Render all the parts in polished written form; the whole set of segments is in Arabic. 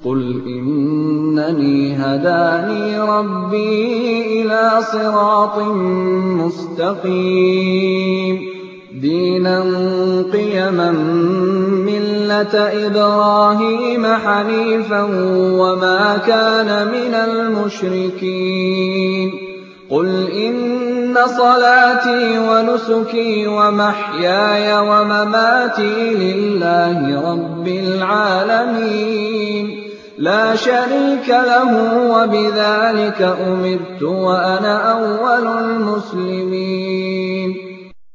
قُلْ إِنَّنِي هَدَانِي رَبِّي إِلَىٰ صِرَاطٍ مُّسْتَقِيمٍ دِينًا قِيَمًا مِّلَّةَ إِبْرَاهِيمَ حَنِيفًا وَمَا كَانَ مِنَ الْمُشْرِكِينَ قُلْ إِنَّ صَلَاتِي وَنُسُكِي وَمَحْيَايَ وَمَمَاتِي لِلَّهِ رَبِّ الْعَالَمِينَ لَا شَرِيكَ لَهُ وَبِذَٰلِكَ أُمِرْتُ وَأَنَا أَوَّلُ الْمُسْلِمِينَ.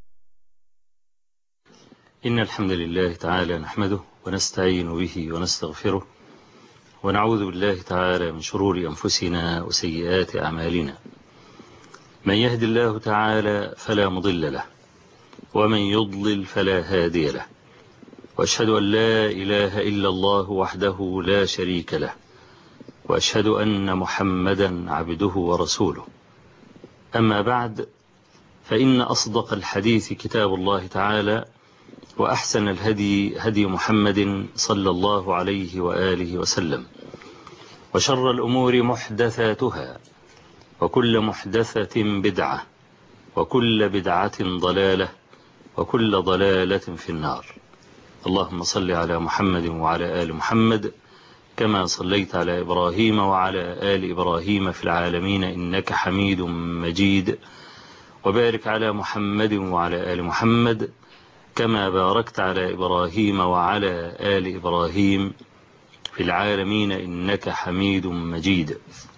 إن الحمد لله تعالى نحمده ونستعين به ونستغفره ونعوذ بالله تعالى من شرور أنفسنا وسيئات أعمالنا. من يهد الله تعالى فلا مضل له ومن يضلل فلا هادي له، وأشهد أن لا إله إلا الله وحده لا شريك له، وأشهد أن محمدا عبده ورسوله. أما بعد، فإن أصدق الحديث كتاب الله تعالى، وأحسن الهدي هدي محمد صلى الله عليه وآله وسلم، وشر الأمور محدثاتها، وكل محدثة بدعة، وكل بدعة ضلالة، وكل ضلالة في النار. اللهم صل على محمد وعلى آل محمد كما صليت على إبراهيم وعلى آل إبراهيم في العالمين إنك حميد مجيد، وبارك على محمد وعلى آل محمد كما باركت على إبراهيم وعلى آل إبراهيم في العالمين إنك حميد مجيد.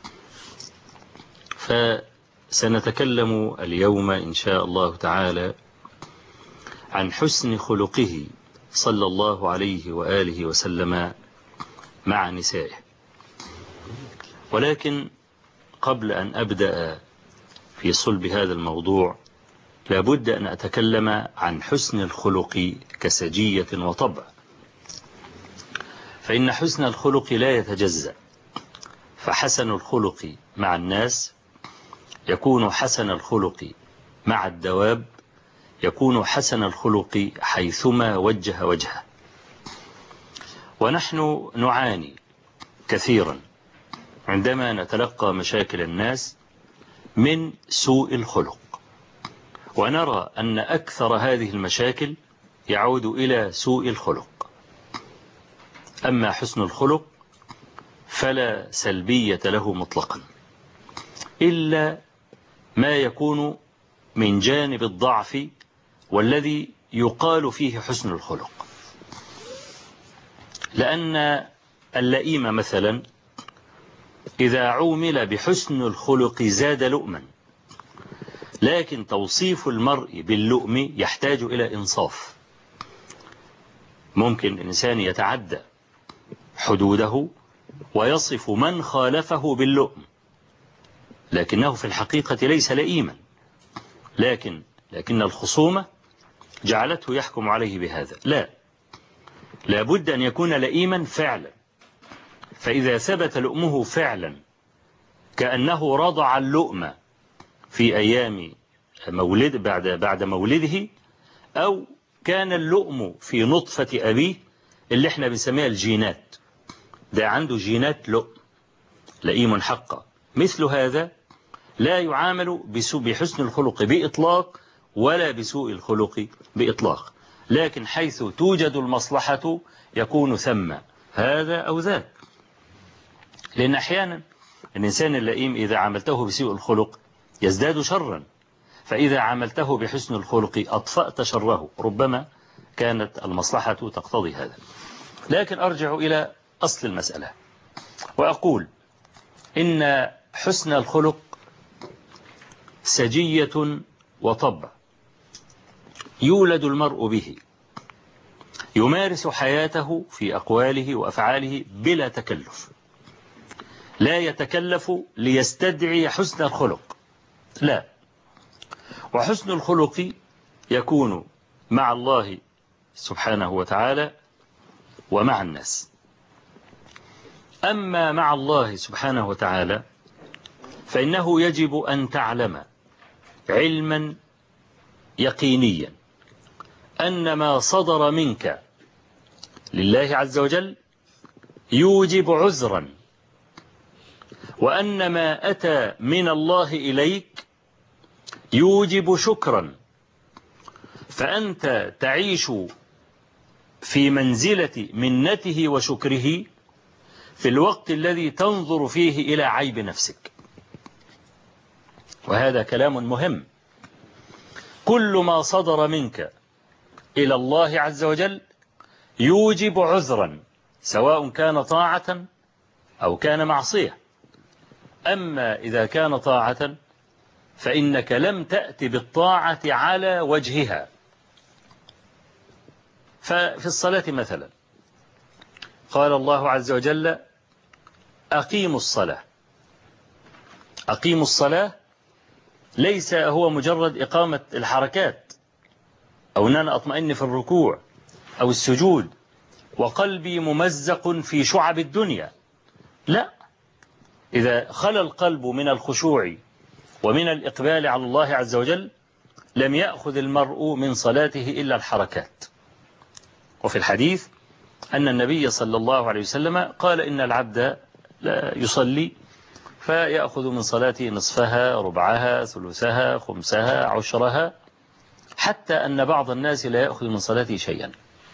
فسنتكلم اليوم إن شاء الله تعالى عن حسن خلقه صلى الله عليه وآله وسلم مع نسائه. ولكن قبل أن أبدأ في صلب هذا الموضوع لابد أن أتكلم عن حسن الخلق كسجية وطبع، فإن حسن الخلق لا يتجزأ، فحسن الخلق مع الناس يكون حسن الخلق مع الدواب، يكون حسن الخلق حيثما وجه وجهه. ونحن نعاني كثيرا عندما نتلقى مشاكل الناس من سوء الخلق، ونرى أن أكثر هذه المشاكل يعود إلى سوء الخلق. أما حسن الخلق فلا سلبية له مطلقا، إلا ما يكون من جانب الضعف والذي يقال فيه حسن الخلق. لأن اللئيم مثلا إذا عومل بحسن الخلق زاد لؤما، لكن توصيف المرء باللؤم يحتاج إلى إنصاف. ممكن الإنسان يتعدى حدوده ويصف من خالفه باللؤم، لكنه في الحقيقة ليس لئيما، لكن الخصومة جعلته يحكم عليه بهذا. لا بد أن يكون لئيما فعلا، فإذا ثبت لؤمه فعلا كأنه رضع اللؤم في أيام بعد مولده، أو كان اللؤم في نطفة أبيه اللي احنا بنسميها الجينات، ده عنده جينات لئيم حقا. مثل هذا لا يعامل بحسن الخلق بإطلاق ولا بسوء الخلق بإطلاق، لكن حيث توجد المصلحة يكون ثم هذا أو ذاك. لأن أحيانا الإنسان اللئيم إذا عملته بسوء الخلق يزداد شرا، فإذا عملته بحسن الخلق أطفأت شره، ربما كانت المصلحة تقتضي هذا. لكن أرجع إلى أصل المسألة وأقول إن حسن الخلق سجية وطبع يولد المرء به، يمارس حياته في أقواله وأفعاله بلا تكلف، لا يتكلف ليستدعي حسن الخلق، لا. وحسن الخلق يكون مع الله سبحانه وتعالى ومع الناس. أما مع الله سبحانه وتعالى فإنه يجب أن تعلم علما يقينيا أن ما صدر منك لله عز وجل يوجب عذرا، وأن ما أتى من الله إليك يوجب شكرا، فأنت تعيش في منزلة منته وشكره في الوقت الذي تنظر فيه إلى عيب نفسك. وهذا كلام مهم. كل ما صدر منك إلى الله عز وجل يوجب عذرا، سواء كان طاعة أو كان معصية. أما إذا كان طاعة فإنك لم تأت بالطاعة على وجهها. ففي الصلاة مثلا قال الله عز وجل: أقيموا الصلاة. أقيموا الصلاة ليس هو مجرد إقامة الحركات، أو أن أنا أطمئن في الركوع أو السجود وقلبي ممزق في شعب الدنيا. لا، إذا خلى القلب من الخشوع ومن الإقبال على الله عز وجل لم يأخذ المرء من صلاته إلا الحركات. وفي الحديث أن النبي صلى الله عليه وسلم قال: إن العبد لا يصلي فيأخذ من صلاته نصفها، ربعها، ثلثها، خمسها، عشرها، حتى أن بعض الناس لا يأخذ من صلاته شيئا.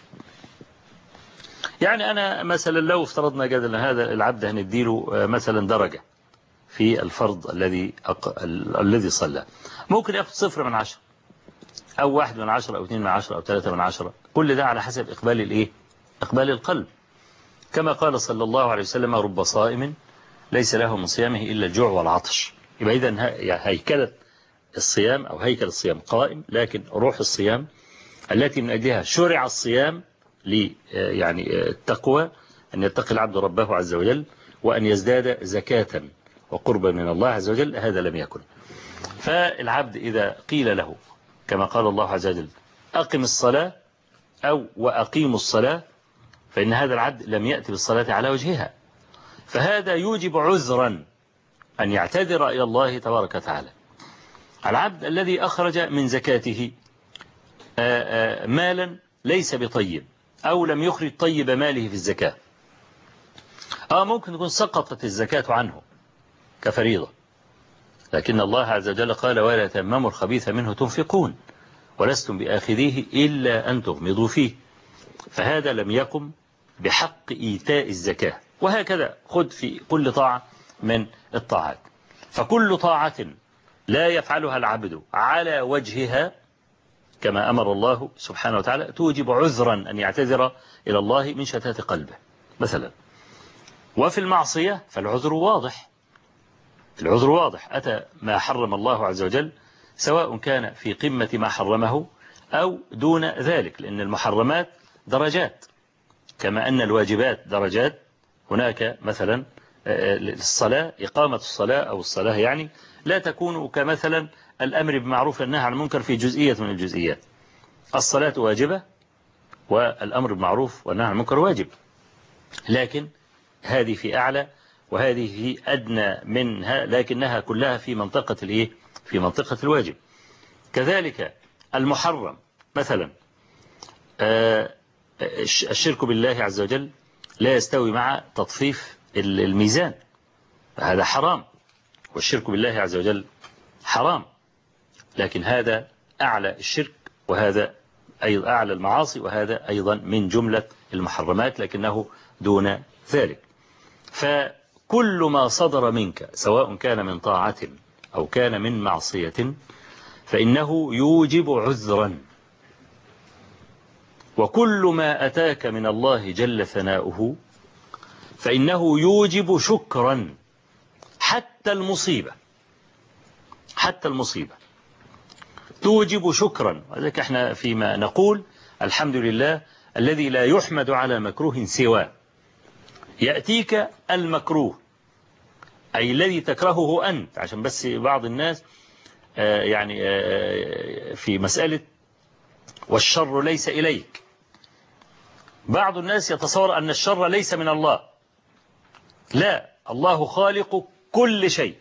يعني أنا مثلا لو افترضنا جدلا هذا العبد هنديله مثلا درجة في الفرض الذي صلى، ممكن يأخذ 0 من 10 أو 1 من 10 أو 2 من 10 أو 3 من 10. كل ده على حسب إقبال القلب. كما قال صلى الله عليه وسلم: رب صائم ليس له من صيامه إلا الجوع والعطش. يبقى إذن هيكلة الصيام أو هيكل الصيام قائم، لكن روح الصيام التي من أجلها شرع الصيام يعني التقوى، أن يتقي العبد ربه عز وجل وأن يزداد زكاة وقربا من الله عز وجل، هذا لم يكن. فالعبد إذا قيل له كما قال الله عز وجل: أقم الصلاة أو وأقيموا الصلاة، فإن هذا العبد لم يأتي بالصلاة على وجهها، فهذا يوجب عذرا أن يعتذر إلى الله تبارك وتعالى. العبد الذي أخرج من زكاته مالا ليس بطيب، أو لم يخرج طيب ماله في الزكاة، ممكن تكون سقطت الزكاة عنه كفريضة، لكن الله عز وجل قال: ولا تيمموا الخبيث منه تنفقون ولستم بآخذيه إلا أن تغمضوا فيه، فهذا لم يقم بحق إيتاء الزكاة. وهكذا خذ في كل طاعة من الطاعات، فكل طاعة لا يفعلها العبد على وجهها كما أمر الله سبحانه وتعالى توجب عذرا أن يعتذر إلى الله من شتات قلبه مثلا. وفي المعصية فالعذر واضح، أتى ما حرم الله عز وجل، سواء كان في قمة ما حرمه أو دون ذلك، لأن المحرمات درجات كما أن الواجبات درجات. هناك مثلا الصلاة، إقامة الصلاة أو الصلاة يعني لا تكون كمثلا الأمر بمعروف والنهي عن المنكر في جزئية من الجزئيات. الصلاة واجبة والأمر بمعروف والنهي عن المنكر واجب، لكن هذه في أعلى وهذه في أدنى منها، لكنها كلها في منطقة في منطقة الواجب. كذلك المحرم مثلا الشرك بالله عز وجل لا يستوي مع تطفيف الميزان، هذا حرام، والشرك بالله عز وجل حرام، لكن هذا أعلى الشرك وهذا أيضا أعلى المعاصي، وهذا أيضا من جملة المحرمات لكنه دون ذلك. فكل ما صدر منك سواء كان من طاعة أو كان من معصية فإنه يوجب عذرا، وكل ما أتاك من الله جل ثناؤه فإنه يوجب شكرا، حتى المصيبة توجب شكرا. وذلك احنا فيما نقول الحمد لله الذي لا يحمد على مكروه سواه. يأتيك المكروه أي الذي تكرهه أنت، عشان بس بعض الناس يعني في مسألة والشر ليس إليك، بعض الناس يتصور أن الشر ليس من الله. لا، الله خالق كل شيء،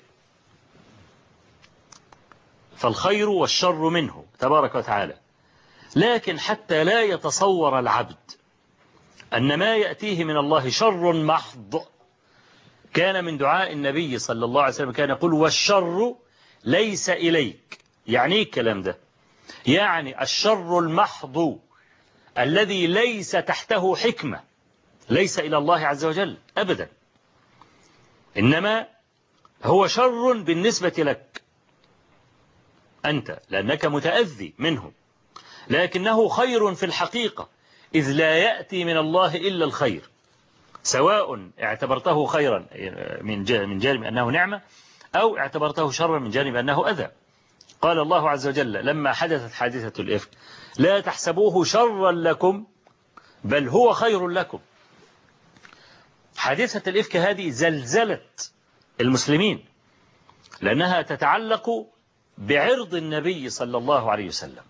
فالخير والشر منه تبارك وتعالى. لكن حتى لا يتصور العبد أن ما يأتيه من الله شر محض. كان من دعاء النبي صلى الله عليه وسلم كان يقول والشر ليس إليك. يعني ايه الكلام ده؟ يعني الشر المحض الذي ليس تحته حكمة ليس إلى الله عز وجل أبدا، إنما هو شر بالنسبة لك أنت لأنك متأذي منه، لكنه خير في الحقيقة إذ لا يأتي من الله إلا الخير، سواء اعتبرته خيرا من جانب أنه نعمة أو اعتبرته شرا من جانب أنه أذى. قال الله عز وجل لما حدثت حادثة الإفك لا تحسبوه شرا لكم بل هو خير لكم. حادثة الإفك هذه زلزلت المسلمين لأنها تتعلق بعرض النبي صلى الله عليه وسلم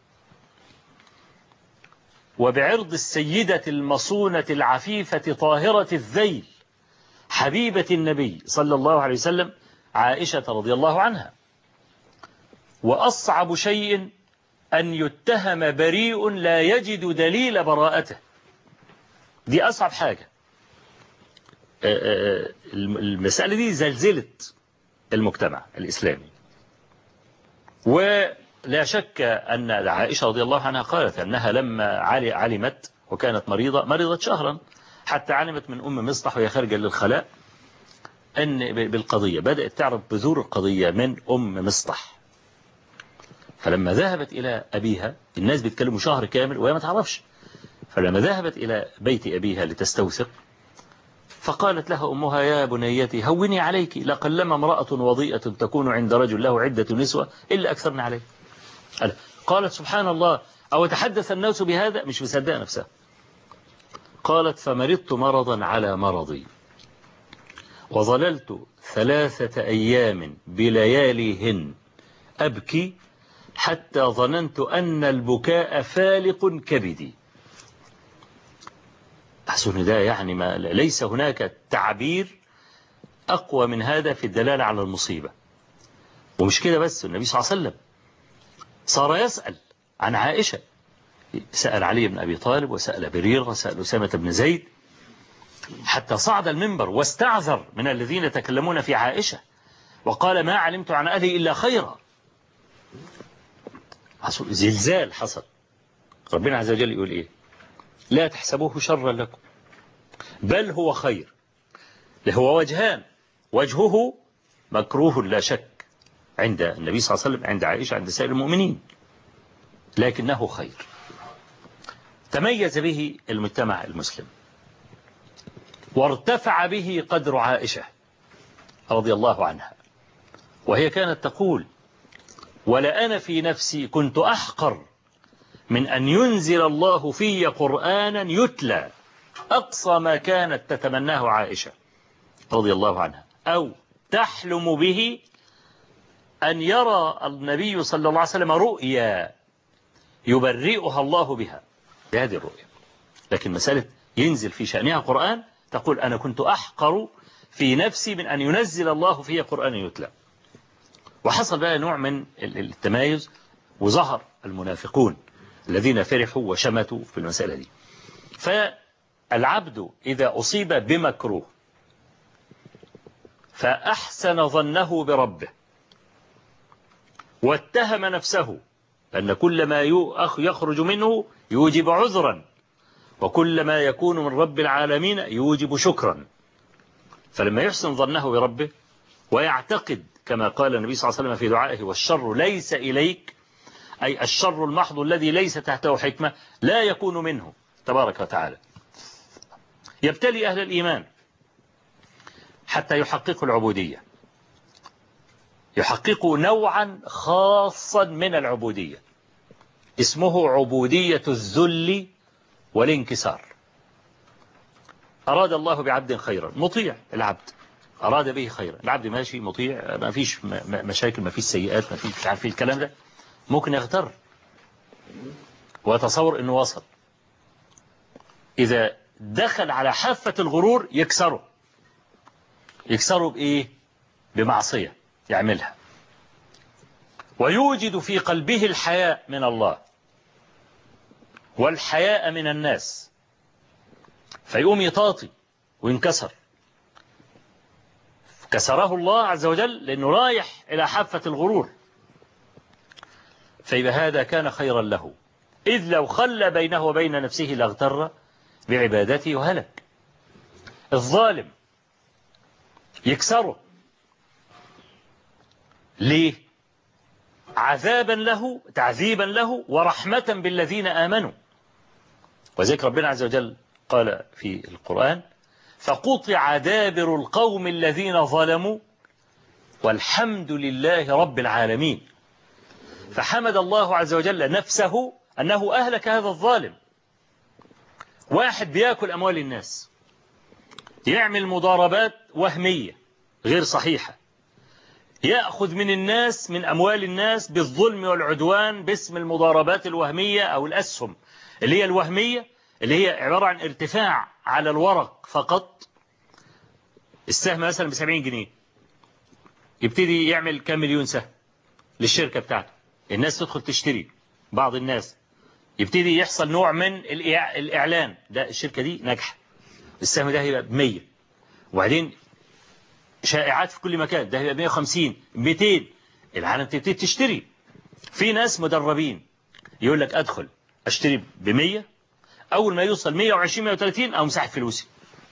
وبعرض السيدة المصونة العفيفة طاهرة الذيل حبيبة النبي صلى الله عليه وسلم عائشة رضي الله عنها. وأصعب شيء أن يتهم بريء لا يجد دليل براءته، دي أصعب حاجة. المسألة دي زلزلت المجتمع الإسلامي. ولا شك أن عائشة رضي الله عنها قالت أنها لما علمت وكانت مريضة شهرا حتى علمت من مصطح وهي خارجة للخلاء أن بالقضية بدأت تعرف بذور القضية من مصطح. فلما ذهبت إلى أبيها الناس بيتكلموا شهر كامل وهي ما تعرفش، فلما ذهبت إلى بيت أبيها لتستوثق فقالت لها أمها يا بنيتي هوني عليك لقلما امرأة وضيئة تكون عند رجل له عدة نسوة إلا أكثرنا عليه. قالت سبحان الله أو تحدث الناس بهذا، مش مصدقة نفسها. قالت فمرضت مرضا على مرضي وظللت 3 أيام بلياليهن أبكي حتى ظننت أن البكاء فالق كبدي. أحسن ده يعني ما ليس هناك تعبير أقوى من هذا في الدلالة على المصيبة. ومش كده بس، النبي صلى الله عليه وسلم صار يسأل عن عائشة، سأل علي بن أبي طالب وسأل بريرة وسأل أسامة بن زيد حتى صعد المنبر واستعذر من الذين يتكلمون في عائشة وقال ما علمت عن أهلي إلا خيرا. زلزال حصل. ربنا عز وجل يقول إيه؟ لا تحسبوه شرا لكم بل هو خير. هو وجهان، وجهه مكروه لا شك عند النبي صلى الله عليه وسلم، عند عائشة، عند سائر المؤمنين، لكنه خير تميز به المجتمع المسلم وارتفع به قدر عائشة رضي الله عنها. وهي كانت تقول ولا أنا في نفسي كنت أحقر من أن ينزل الله في قرآنا يتلى، أقصى ما كانت تتمناه عائشة رضي الله عنها، أو تحلم به أن يرى النبي صلى الله عليه وسلم رؤيا يبرئها الله بها بهذه الرؤيا. لكن مسألة ينزل في شأنها قرآن تقول أنا كنت أحقر في نفسي من أن ينزل الله فيه قرآن يتلى. وحصل بقى نوع من التمايز وظهر المنافقون الذين فرحوا وشمتوا في المسألة دي. فالعبد إذا أصيب بمكروه فأحسن ظنه بربه واتهم نفسه أن كل ما يخرج منه يوجب عذرا وكل ما يكون من رب العالمين يوجب شكرا، فلما يحسن ظنه بربه ويعتقد كما قال النبي صلى الله عليه وسلم في دعائه والشر ليس إليك، أي الشر المحض الذي ليس تحته حكمة لا يكون منه تبارك وتعالى، يبتلي أهل الإيمان حتى يحققوا العبودية، يحققوا نوعا خاصا من العبودية اسمه عبودية الذل والانكسار. أراد الله بعبد خيرا مطيع، العبد أراد به خيرا، العبد ماشي مطيع، ما فيش مشاكل، ما فيش سيئات، ما فيش عارف الكلام ده، ممكن يغتر ويتصور أنه وصل. إذا دخل على حافة الغرور يكسره بإيه؟ بمعصية يعملها، ويوجد في قلبه الحياء من الله والحياء من الناس، فيقوم يطاطي وينكسر، كسره الله عز وجل لأنه رايح إلى حافة الغرور. فيبقى هذا كان خيرا له، إذ لو خلى بينه وبين نفسه لاغتر بعبادته وهلك. الظالم يكسره ليه؟ عذابا له، تعذيبا له، ورحمة بالذين آمنوا. وذلك ربنا عز وجل قال في القرآن: فقطع دابر القوم الذين ظلموا والحمد لله رب العالمين. فحمد الله عز وجل نفسه أنه أهلك هذا الظالم. واحد بيأكل أموال الناس، يعمل مضاربات وهمية غير صحيحة، يأخذ من الناس، من أموال الناس بالظلم والعدوان باسم المضاربات الوهمية أو الأسهم اللي هي الوهمية، اللي هي عبارة عن ارتفاع على الورق فقط. السهم مثلا ب70 جنيه، يبتدي يعمل كام مليون سهم للشركة بتاعته، الناس تدخل تشتري، بعض الناس يبتدي يحصل نوع من الإعلان، ده الشركة دي ناجحة، السهم ده هيبقى ب100، وبعدين شائعات في كل مكان، ده هيبقى 150 200، العالم تبتدي تشتري. في ناس مدربين يقول لك أدخل أشتري ب100، أول ما يوصل 120 130 أو مسحب فلوسي،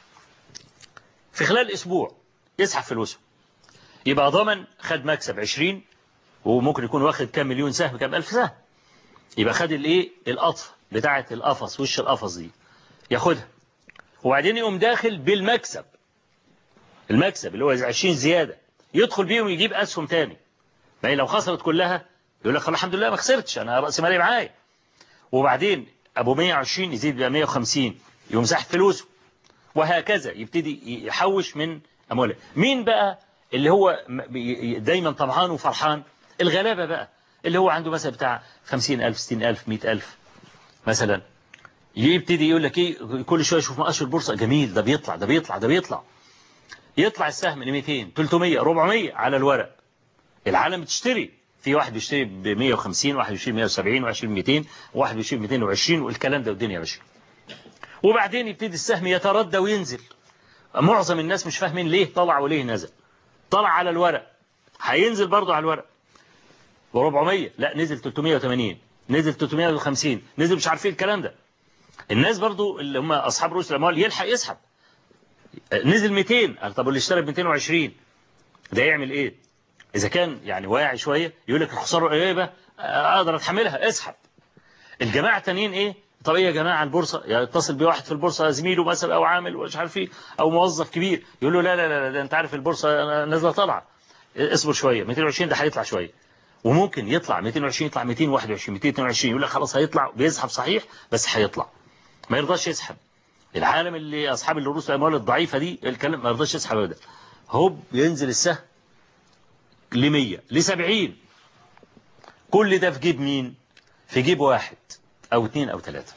في خلال أسبوع يسحب فلوسه، يبقى ضمن خد مكسب 20، وممكن يكون واخد كام مليون سهم، كام ألف سهم، يبقى خد الايه القطفة بتاعة القفص، وش القفص دي ياخدها، وبعدين يقوم داخل بالمكسب، المكسب اللي هو 20 زيادة، يدخل بيهم يجيب أسهم تاني. ما هي لو خسرت كلها يقول لك الحمد لله ما خسرتش، أنا رأس مالي معايا. وبعدين أبو 120 يزيد بقى 150، يقوم سحب فلوسه، وهكذا يبتدي يحوش من أمواله. مين بقى اللي هو دايما طمعان وفرحان؟ الغلابة بقى، اللي هو عنده مثلا بتاع 50,000 60,000 100,000 مثلا، يبتدي يقول لك ايه، كل شويه يشوف مؤشر البورصه جميل، ده بيطلع ده بيطلع ده بيطلع، يطلع السهم ل 200 300 400 على الورق. العالم بتشتري، في واحد بيشتري ب 150، واحد بيشتري 170، واحد بيشتري 200، واحد بيشتري 220، والكلام ده والدنيا ماشيه. وبعدين يبتدي السهم يتردى وينزل، معظم الناس مش فاهمين ليه طلع وليه نزل. طلع على الورق، هينزل برضه على الورق ب400، لا نزل 380، نزل 350، نزل مش عارفين الكلام ده. الناس برضو اللي هم أصحاب رؤوس الأموال يلحق يسحب، نزل 200، طب اللي اشترى ب 220 ده يعمل إيه؟ إذا كان يعني واعي شوية يقول لك الخسارة قريبة أقدر أتحملها، اسحب. الجماعة التانيين إيه؟ طب إيه يا جماعة البورصة، يتصل بواحد في البورصة زميله مثلا أو عامل ومش عارف إيه أو موظف كبير، يقول له لا لا لا ده أنت عارف البورصة نازلة طالعة، اصبر شوية، 220 ده هيطلع شوية، وممكن يطلع 220 يطلع 221 222، يقول لك خلاص هيطلع، بيسحب صحيح بس هيطلع، ما يرضاش يسحب. العالم اللي أصحاب الرؤوس الأموال الضعيفة دي الكلام ما يرضاش يسحب أبدا، هوب ينزل السهم ل100 ل70، كل ده في جيب مين؟ في جيب واحد أو 2 أو 3.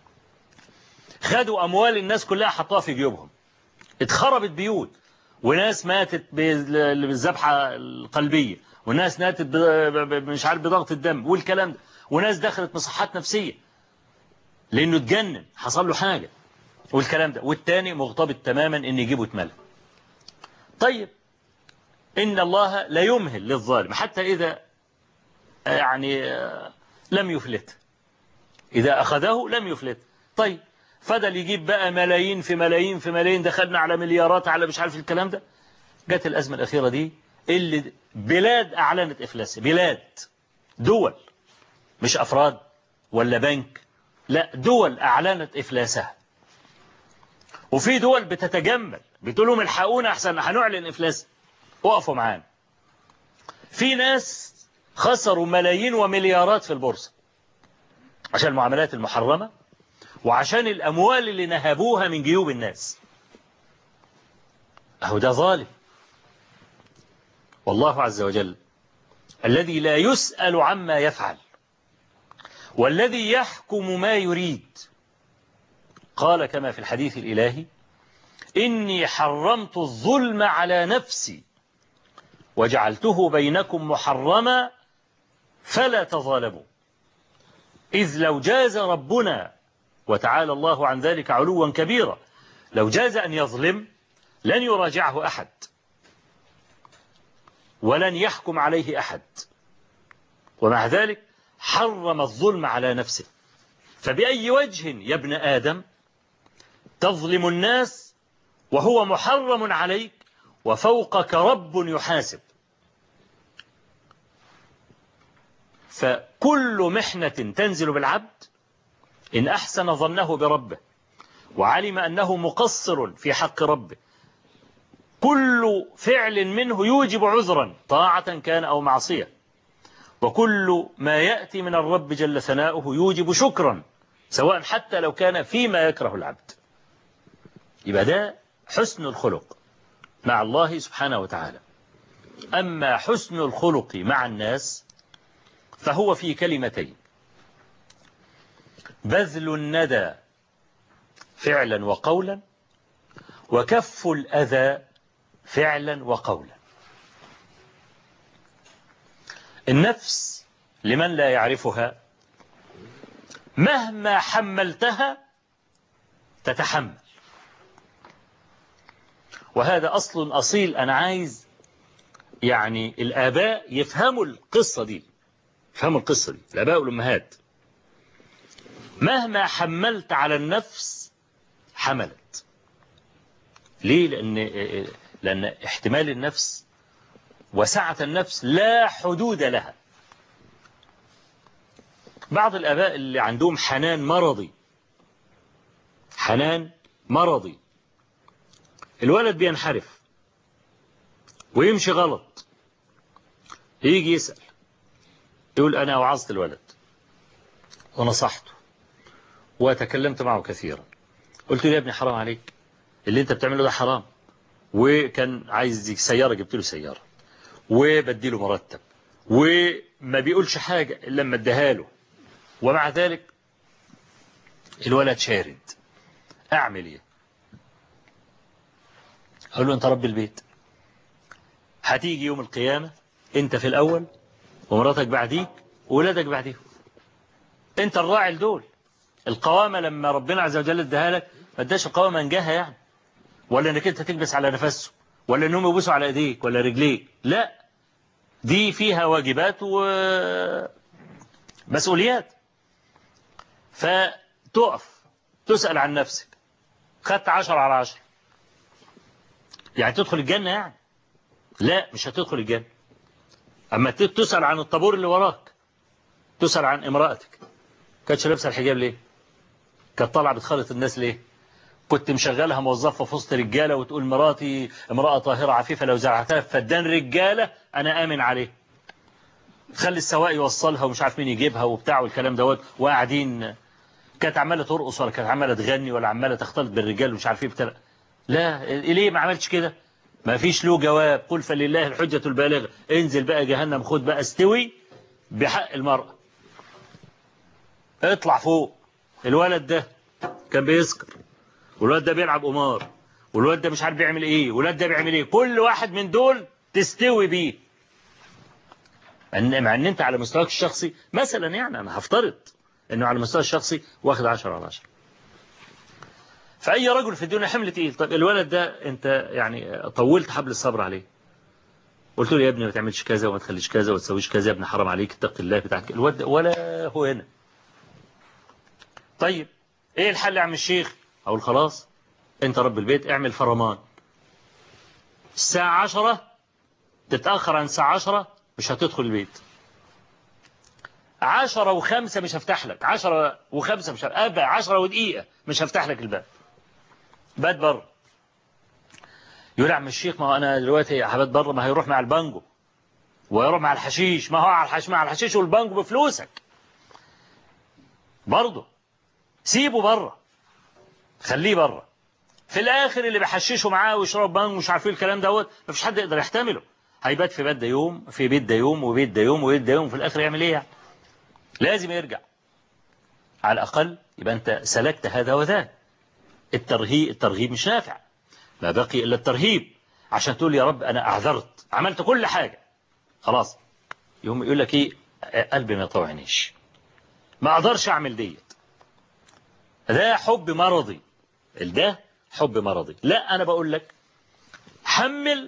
خدوا أموال الناس كلها حطوها في جيوبهم، اتخربت بيوت، وناس ماتت بالذبحة القلبية، وناس ماتت مش عارف بضغط الدم والكلام ده، وناس دخلت مصحات نفسية لأنه اتجنن حصل له حاجة والكلام ده، والتاني مغتبط تماما إن يجيبه اتملى. طيب إن الله لا يمهل للظالم حتى إذا يعني لم يفلت، إذا أخذه لم يفلت. طيب فضل يجيب بقى ملايين في ملايين في ملايين، دخلنا على مليارات على مش عارف الكلام ده. جت الأزمة الأخيرة دي اللي بلاد أعلنت إفلاسها، بلاد، دول، مش أفراد ولا بنك، لا دول أعلنت إفلاسها. وفي دول بتتجمل بتقول لهم الحقونا أحسن هنعلن إفلاس، وقفوا معانا. في ناس خسروا ملايين ومليارات في البورصة عشان المعاملات المحرمة وعشان الأموال اللي نهبوها من جيوب الناس. أهو ده ظالم. والله عز وجل الذي لا يسأل عما يفعل والذي يحكم ما يريد قال كما في الحديث الإلهي: إني حرمت الظلم على نفسي وجعلته بينكم محرما فلا تظالموا. إذ لو جاز ربنا وتعالى الله عن ذلك علوا كبيرا لو جاز أن يظلم لن يراجعه أحد ولن يحكم عليه أحد، ومع ذلك حرم الظلم على نفسه. فبأي وجه يا ابن آدم تظلم الناس وهو محرم عليك وفوقك رب يحاسب؟ فكل محنة تنزل بالعبد إن أحسن ظنه بربه وعلم أنه مقصر في حق ربه، كل فعل منه يوجب عذرا طاعة كان أو معصية، وكل ما يأتي من الرب جل ثناؤه يوجب شكرا سواء حتى لو كان فيما يكره العبد. يبقى ده حسن الخلق مع الله سبحانه وتعالى. أما حسن الخلق مع الناس فهو في كلمتين: بذل الندى فعلا وقولا، وكف الأذى فعلا وقولا. النفس لمن لا يعرفها مهما حملتها تتحمل، وهذا أصل أصيل. أنا عايز يعني الآباء يفهموا القصة دي، يفهموا القصة دي، الآباء والأمهات. مهما حملت على النفس حملت. ليه؟ لأن احتمال النفس وسعة النفس لا حدود لها. بعض الآباء اللي عندهم حنان مرضي، الولد بينحرف ويمشي غلط، يجي يسأل يقول أنا وعظت الولد ونصحته وتكلمت معه كثيرا، قلت له يا ابني حرام عليك، اللي انت بتعمله ده حرام، وكان عايز سيارة جبت له سيارة وبديله مرتب وما بيقولش حاجة إلا لما اديها له، ومع ذلك الولد شارد. أعمل إيه؟ أقول له أنت رب البيت، هتيجي يوم القيامة أنت في الأول ومراتك بعديك وولادك بعديك، أنت الراعي لدول. القوامة لما ربنا عز وجل اداها لك ما اداش القوامة انجاها يعني، ولا انك انت تكبس على نفسه، ولا انهم يبوسوا على ايديك ولا رجليك، لا، دي فيها واجبات ومسؤوليات. فتقف تسأل عن نفسك، خدت 10/10 يعني تدخل الجنة يعني؟ لا، مش هتدخل الجنة. اما تسأل عن الطابور اللي وراك، تسأل عن امرأتك، كانتش لابسه الحجاب ليه؟ كانت طالعه بتخالط الناس ليه؟ كنت مشغلها موظفه في وسط رجاله وتقول مراتي امرأة طاهرة عفيفة لو زرعتها في فدان رجاله انا امن عليه، خلي السواق يوصلها ومش عارف مين يجيبها وبتاع والكلام دوت، وقاعدين كانت عماله ترقص ولا كانت عماله تغني ولا عماله تختلط بالرجال ومش عارف ايه بتاع. لا، ليه ما عملتش كده؟ ما فيش له جواب. قل فلله الحجة البالغة، انزل بقى جهنم، خد بقى استوي بحق المرأة، اطلع فوق. الولد ده كان بيسكر، والولد ده بيلعب قمار، والولد ده مش عارف بيعمل ايه، والولد ده بيعمل ايه، كل واحد من دول تستوي بيه. مع ان انت على مستواك الشخصي مثلا، يعني انا هفترض انه على المستوى الشخصي واخد 10/10. فأي رجل في الدنيا حمل تقيل. طب الولد ده انت يعني طولت حبل الصبر عليه، قلت له يا ابني ما تعملش كذا وما تخليش كذا وما تسويش كذا، يا ابني حرام عليك، اتق الله بتاعك. الولد ولا هو هنا. طيب ايه الحل يا عم الشيخ؟ اقول خلاص، انت رب البيت، اعمل فرمان، الساعة 10 تتأخر عن الساعة 10 مش هتدخل البيت، 10:05 مش هفتح لك، 10:05 مش أبقى 10:01 مش هفتح لك الباب، بات بره. يقول يا عم الشيخ ما هو أنا دلوقتي هبات بره، ما هيروح مع البانجو ويروح مع الحشيش، ما هو مع الحشيش والبانجو بفلوسك برضه، سيبه بره، خليه بره. في الآخر اللي بيحششه معاه ويشرب بانجو مش عارفين الكلام دوت ما فيش حد يقدر يحتمله، هيبات في بيت ده يوم، في بيت ده يوم، وبيت ده يوم، وبيت ده يوم، في الآخر يعمل إيه يعني؟ لازم يرجع على الأقل. يبقى أنت سلكت هذا وذاك. الترغيب مش نافع، ما بقي إلا الترهيب، عشان تقول يا رب أنا أعذرت، عملت كل حاجة خلاص. يوم يقول لك إيه؟ قلبي ما يطوعنيش، ما أقدرش أعمل ديت. ده حب مرضي، ده حب مرضي. لا، أنا بقول لك حمل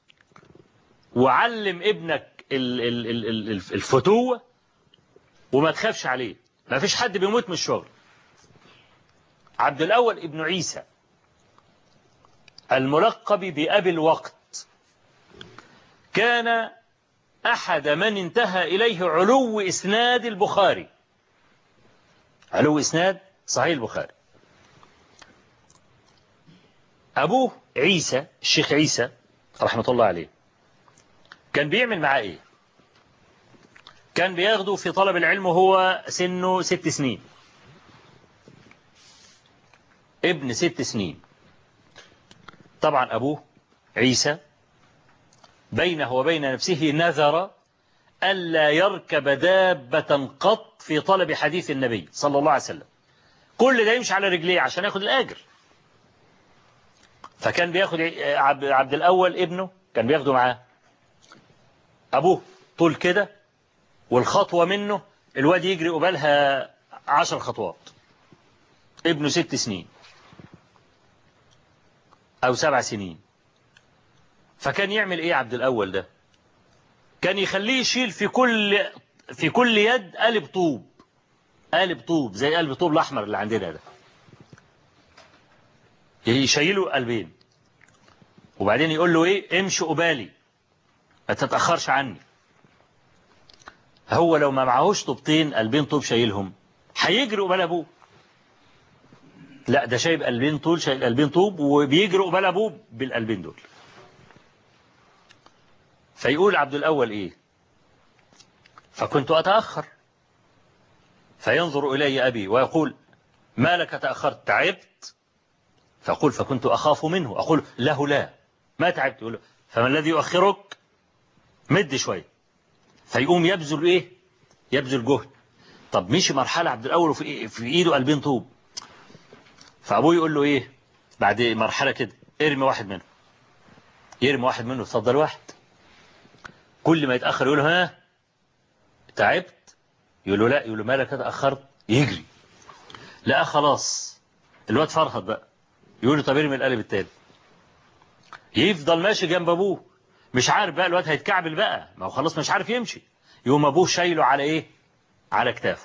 وعلم ابنك الفتوة وما تخافش عليه. ما فيش حد بيموت من الشغل. عبد الأول ابن عيسى الملقب بأبي الوقت كان أحد من انتهى إليه علو إسناد البخاري، علو إسناد صحيح البخاري. أبوه عيسى، الشيخ عيسى رحمة الله عليه، كان بيعمل معاه إيه؟ كان بياخده في طلب العلم وهو سنه 6 سنين، ابن 6 سنين. طبعا أبوه عيسى بينه وبين نفسه نذر ألا يركب دابة قط في طلب حديث النبي صلى الله عليه وسلم، كل ده يمشي على رجليه عشان ياخد الأجر. فكان بياخد عبد الأول ابنه كان بياخده معاه. أبوه طول كده والخطوة منه الواد يجري قبالها 10 خطوات، ابنه 6 سنين أو 7 سنين. فكان يعمل إيه عبد الأول ده؟ كان يخليه يشيل في كل يد قالب طوب، قالب طوب زي قلب طوب الأحمر اللي عندنا ده، يشيله قلبين وبعدين يقول له إيه؟ امشي قبالي ما تتأخرش عني. هو لو ما معهوش طوبتين قلبين طوب شايلهم هيجري قبال أبوه. لا، ده شايل قلبين طول، شايل قلبين طوب وبيجري قبال أبوه بالقلبين دول. فيقول عبد الأول إيه؟ فكنت أتأخر فينظر إلي أبي ويقول ما لك تأخرت، تعبت؟ فأقول فكنت أخاف منه، أقول له لا ما تعبت. يقول فما الذي يؤخرك؟ مد شوية. فيقوم يبذل إيه؟ يبذل جهد. طب مشي مرحلة عبد الأول وفي إيده قلبين طوب. فأبوه يقول له إيه بعد مرحلة كده؟ ارمي واحد منه. يرمي واحد منه، اتفضل واحد. كل ما يتأخر يقول له ها تعبت؟ يقول له لا. يقول له مالك تأخرت؟ يجري. لا خلاص الواد فرهد بقى، يقول له طب ارمي القلب التاني. يفضل ماشي جنب أبوه مش عارف بقى الواد هيتكعبل بقى، ما هو خلاص مش عارف يمشي. يقوم أبوه شايله على إيه؟ على كتافه.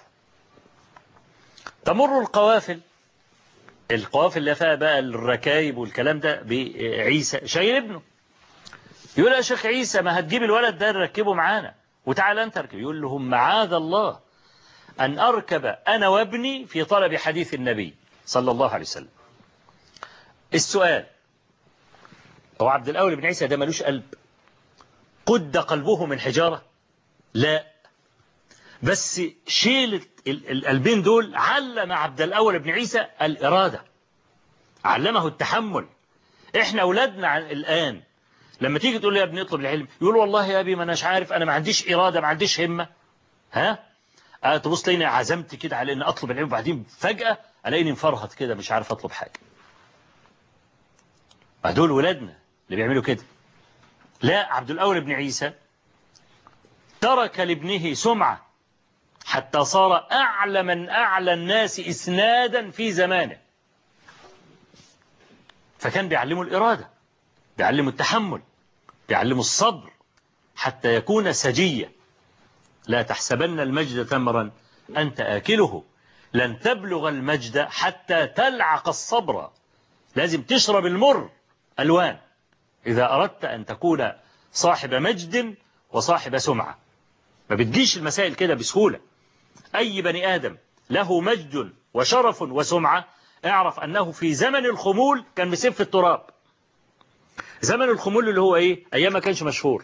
تمر القوافل اللي فيها بقى الركايب والكلام ده بعيسى شايل ابنه. يقول يا شيخ عيسى ما هتجيب الولد ده نركبه معانا وتعال انت اركب. يقول لهم معاذ الله أن أركب أنا وابني في طلب حديث النبي صلى الله عليه وسلم. السؤال، هو عبد الأول بن عيسى ده ملوش قلب؟ قد قلبه من حجارة؟ لا، بس شيل القلبين دول علم عبد الأول بن عيسى الإرادة، علمه التحمل. احنا أولادنا الآن لما تيجي تقول لي يا ابني اطلب العلم يقول والله يا ابي ما اناش عارف، انا ما عنديش إرادة، ما عنديش همة. تبص تلاقيني عزمت كده على ان اطلب العلم وبعدين فجأة الاقيني مفرهط كده مش عارف اطلب حاجة. دول ولادنا اللي بيعملوا كده. لا، عبد الأول بن عيسى ترك لابنه سمعة حتى صار أعلى من أعلى الناس إسنادا في زمانه. فكان بيعلمه الإرادة، بيعلمه التحمل، بيعلمه الصبر حتى يكون سجيا. لا تحسبن المجد تمرا أنت آكله، لن تبلغ المجد حتى تلعق الصبر. لازم تشرب المر ألوان إذا أردت أن تكون صاحب مجد وصاحب سمعة. ما بتجيش المسائل كده بسهولة. أي بني آدم له مجد وشرف وسمعة اعرف أنه في زمن الخمول كان مسيب في التراب. زمن الخمول اللي هو إيه؟ أيام ما كانش مشهور،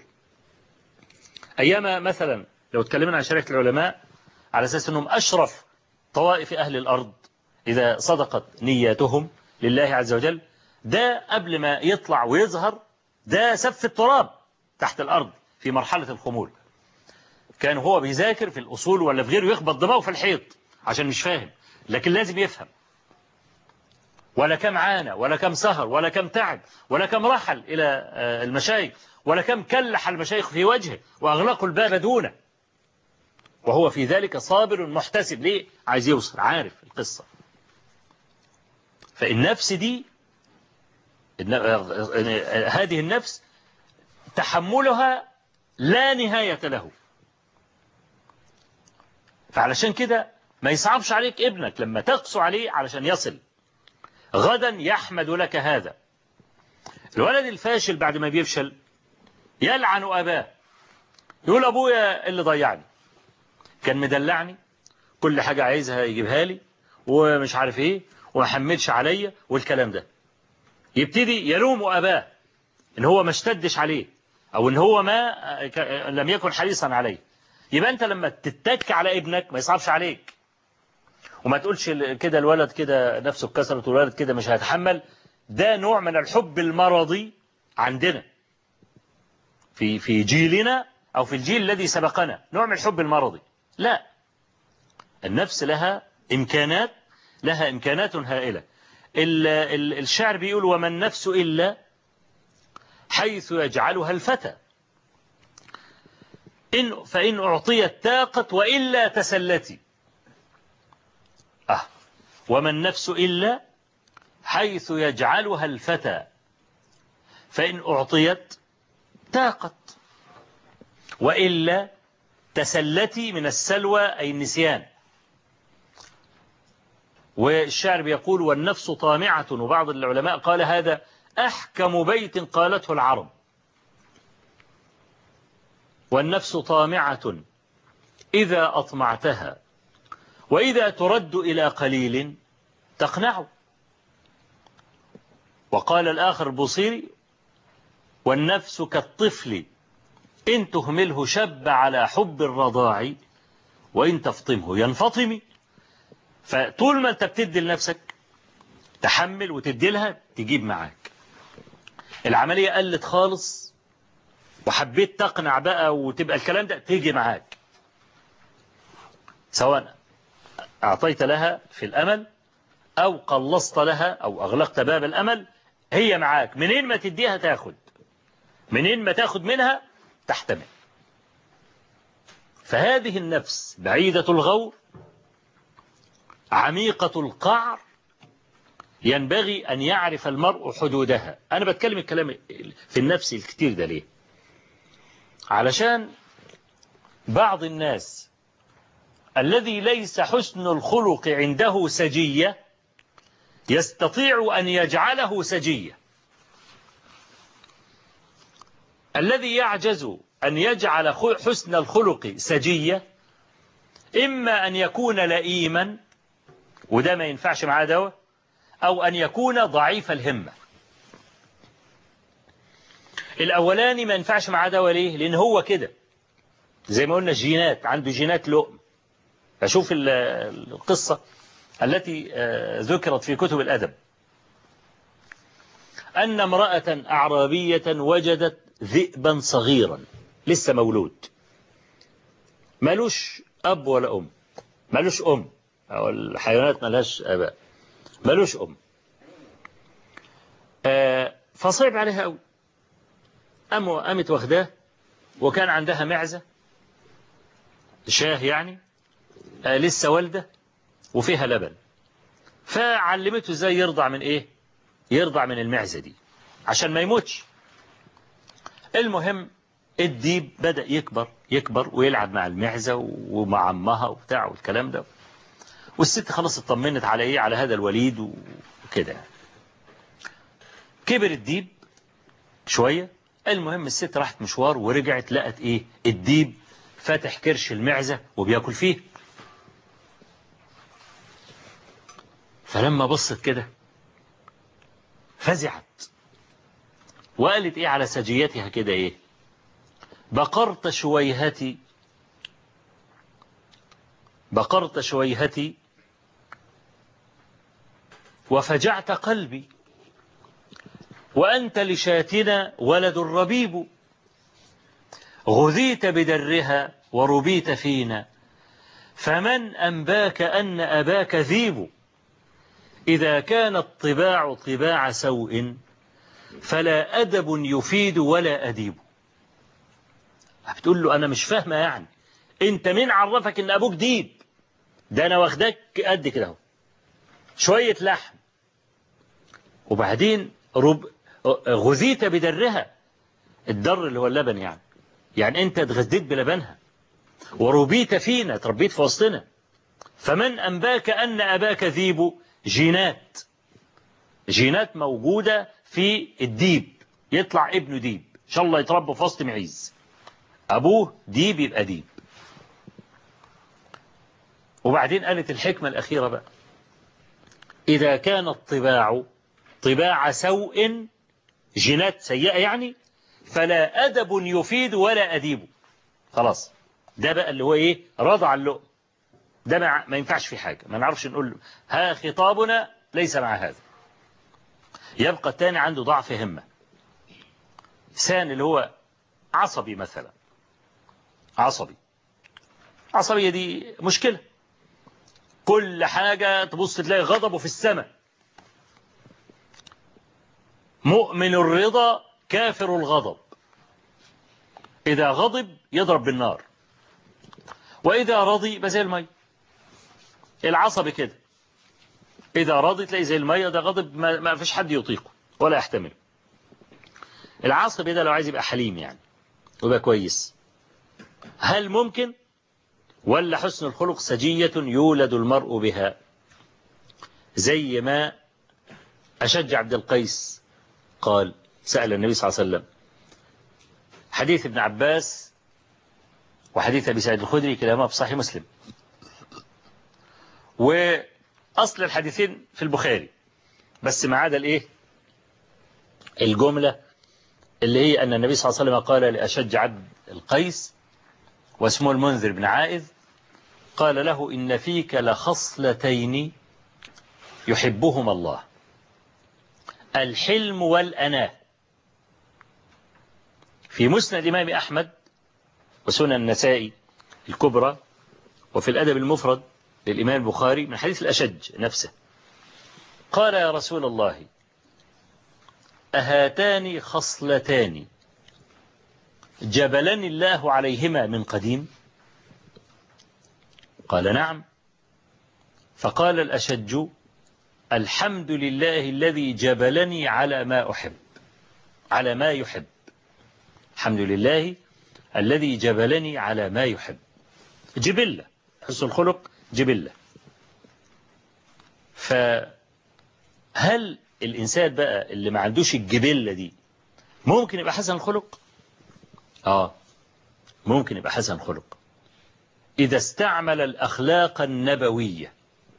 أيام مثلا لو اتكلمنا عن شريعة العلماء على أساس أنهم أشرف طوائف أهل الأرض إذا صدقت نياتهم لله عز وجل، ده قبل ما يطلع ويظهر ده سف التراب تحت الأرض في مرحلة الخمول. كان هو بيذاكر في الأصول ولا في غيره يخبط دماغه في الحيط عشان مش فاهم، لكن لازم يفهم. ولا كم عانى ولا كم سهر ولا كم تعب ولا كم رحل إلى المشايخ ولا كم كلح المشايخ في وجهه وأغلقوا الباب دونه، وهو في ذلك صابر محتسب. ليه؟ عايز يوصل، عارف القصة. فالنفس دي هذه النفس تحملها لا نهاية له. فعلشان كده ما يصعبش عليك ابنك لما تقسو عليه علشان يصل، غدا يحمد لك هذا. الولد الفاشل بعد ما بيفشل يلعن أباه، يقول أبويا اللي ضيعني، كان مدلعني، كل حاجة عايزها يجيبها لي ومش عارف ايه وما حملش عليا والكلام ده. يبتدي يلوم أباه ان هو ما اشتدش عليه او ان هو ما لم يكن حريصا عليه. يبقى انت لما تتك على ابنك ما يصعبش عليك، وما تقولش كده الولد كده نفسه اتكسرت والولد كده مش هيتحمل. ده نوع من الحب المرضي عندنا في جيلنا أو في الجيل الذي سبقنا، نوع من الحب المرضي. لا، النفس لها إمكانات هائلة. الشعر بيقول وما النفس إلا حيث يجعلها الفتى، فإن أعطيت تاقت وإلا تسلتي. وما النفس إلا حيث يجعلها الفتى، فإن أعطيت تاقت وإلا تسلتي، من السلوى أي النسيان. والشعر بيقول والنفس طامعة، وبعض العلماء قال هذا أحكم بيت قالته العرب. والنفس طامعة إذا أطمعتها، وإذا ترد إلى قليل تقنع. وقال الآخر البوصيري والنفس كالطفل إن تهمله شب على حب الرضاع وإن تفطمه ينفطم. فطول ما أنت بتدي لنفسك تحمل وتدي لها تجيب معاك. العملية قلت خالص وحبيت تقنع بقى وتبقى الكلام ده تيجي معاك، سواء أعطيت لها في الأمل أو قلصت لها أو أغلقت باب الأمل، هي معاك. منين ما تديها تاخد، منين ما تاخد منها تحتمل. فهذه النفس بعيدة الغور عميقة القعر، ينبغي أن يعرف المرء حدودها. أنا بتكلم الكلام في النفس الكتير ده ليه؟ علشان بعض الناس الذي ليس حسن الخلق عنده سجية يستطيع أن يجعله سجية. الذي يعجز أن يجعل حسن الخلق سجية إما أن يكون لئيما، وده ما ينفعش معاه دواء، أو أن يكون ضعيف الهمة. الأولاني ما ينفعش معاه دواء ليه؟ لأن هو كده زي ما قلنا جينات، عنده جينات لؤم. أشوف القصة التي ذكرت في كتب الأدب أن امرأة أعرابية وجدت ذئبا صغيرا لسه مولود، مالوش أب ولا أم، مالوش أم، أو الحيوانات مالهاش أباء، مالوش أم. فصعب عليها أوي، قامت واخداه، وكان عندها معزة شاه يعني لسه والدة وفيها لبن، فعلمته ازاي يرضع من ايه، يرضع من المعزة دي عشان ما يموتش. المهم الديب بدأ يكبر ويلعب مع المعزة ومع عمها وبتاع والكلام ده، والست خلاص اطمنت على ايه، على هذا الوليد وكده. كبر الديب شوية، المهم الست راحت مشوار ورجعت لقت ايه، الديب فاتح كرش المعزة وبياكل فيه. فلما بصت كده فزعت وقالت ايه على سجيتها كده ايه، بقرت شويهتي وفجعت قلبي، وأنت لشاتنا ولد ربيب، غذيت بدرها وربيت فينا، فمن أنباك أن أباك ذيب، إذا كان الطباع طباع سوء فلا أدب يفيد ولا أديب. بتقول له أنا مش فاهمة، يعني أنت مين عرفك أن أبوك ديب؟ ده أنا واخدك قد كده شوية لحم، وبعدين غذيت بدرها، الدر اللي هو اللبن يعني أنت اتغذيت بلبنها، وربيت فينا، تربيت في وسطنا. فمن أنباك أن أباك ذيب؟ جينات موجودة في الديب، يطلع ابنه ديب إن شاء الله، يتربى في وسط معيز، أبوه ديب يبقى ديب. وبعدين قالت الحكمة الأخيرة بقى: إذا كانت طباع سوء، جينات سيئة يعني، فلا أدب يفيد ولا أديب. خلاص، ده بقى اللي هو إيه، رضع اللؤم، ده ما ينفعش في حاجة، ما نعرفش نقول له ها خطابنا ليس مع هذا. يبقى الثاني عنده ضعف همة، ثاني اللي هو عصبي مثلا، عصبية دي مشكلة، كل حاجة تبص تلاقي غضبه في السماء. مؤمن الرضا كافر الغضب، إذا غضب يضرب بالنار، وإذا رضي يبقى زي المية. العصبي كده، إذا رضي تلاقي زي المية، ده غضب ما فيش حد يطيقه ولا يحتمله. العصبي ده لو عايز يبقى حليم يعني ويبقى كويس، هل ممكن؟ ولا حسن الخلق سجية يولد المرء بها؟ زي ما أشج عبد القيس قال، سأل النبي صلى الله عليه وسلم، حديث ابن عباس وحديث أبي سعيد الخدري كلاهما في صحيح مسلم، وأصل الحديثين في البخاري، بس ما عدا الإيه، الجملة اللي هي أن النبي صلى الله عليه وسلم قال لأشج عبد القيس واسمه المنذر بن عائذ، قال له: إن فيك لخصلتين يحبهما الله، الحلم والأناة. في مسند الإمام أحمد وسنن النسائي الكبرى وفي الأدب المفرد للإمام البخاري من حديث الأشج نفسه، قال: يا رسول الله، أهاتان خصلتان جبلني الله عليهما من قديم؟ قال: نعم. فقال الأشج: الحمد لله الذي جبلني على ما أحب، على ما يحب. الحمد لله الذي جبلني على ما يحب. جبلة، حسن الخلق جبلة. فهل الإنسان بقى اللي ما عندوش الجبلة دي ممكن يبقى حسن الخلق؟ ممكن يبقى حسن الخلق إذا استعمل الأخلاق النبوية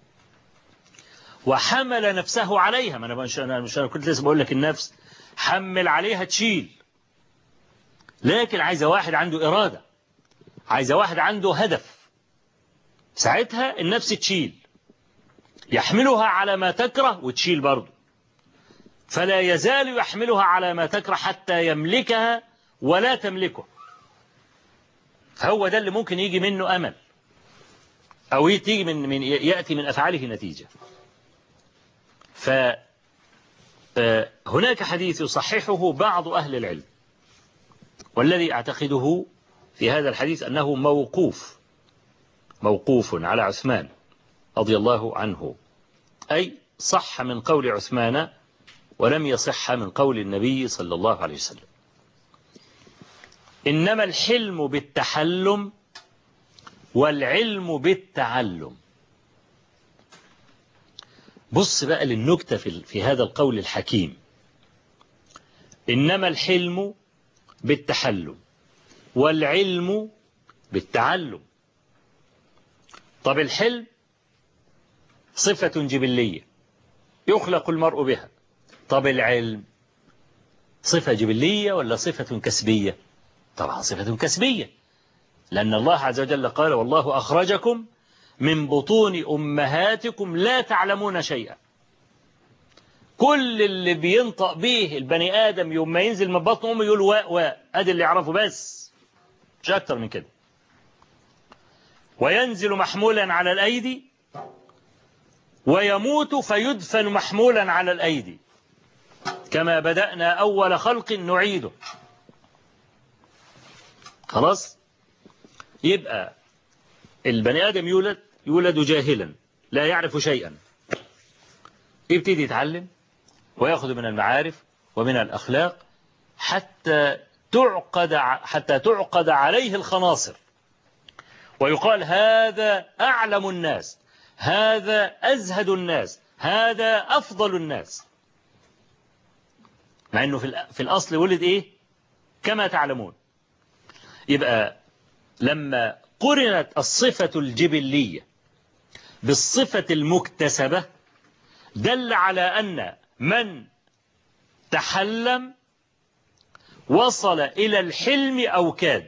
وحمل نفسه عليها. ما أنا كنت لسه بقول لك النفس حمل عليها تشيل، لكن عايزة واحد عنده إرادة، عايزة واحد عنده هدف، ساعتها النفس تشيل، يحملها على ما تكره وتشيل برضه، فلا يزال يحملها على ما تكره حتى يملكها ولا تملكه. هو ده اللي ممكن يجي منه أمل، أو يأتي من أفعاله نتيجة. فهناك حديث يصححه بعض أهل العلم، والذي أعتقده في هذا الحديث أنه موقوف على عثمان رضي الله عنه، أي صح من قول عثمان ولم يصح من قول النبي صلى الله عليه وسلم: إنما الحلم بالتحلم والعلم بالتعلم. بص بقى للنكتة في هذا القول الحكيم: إنما الحلم بالتحلم والعلم بالتعلم. طب الحلم صفة جبلية يخلق المرء بها، طب العلم صفة جبلية ولا صفة كسبية؟ طبعا صفة كسبية، لأن الله عز وجل قال: والله أخرجكم من بطون أمهاتكم لا تعلمون شيئا. كل اللي بينطق به البني آدم يوم ما ينزل من بطن أمه يقول واء، أدي اللي يعرفه بس، مش أكتر من كده. وينزل محمولا على الأيدي ويموت فيدفن محمولا على الأيدي، كما بدأنا أول خلق نعيده. خلاص، يبقى البني آدم يولد جاهلا لا يعرف شيئا، يبتدي يتعلم ويأخذ من المعارف ومن الأخلاق حتى تعقد عليه الخناصر، ويقال هذا أعلم الناس، هذا أزهد الناس، هذا أفضل الناس، مع أنه في الأصل ولد إيه؟ كما تعلمون. يبقى لما قرنت الصفة الجبلية بالصفة المكتسبة دل على أن من تحلم وصل إلى الحلم أو كاد،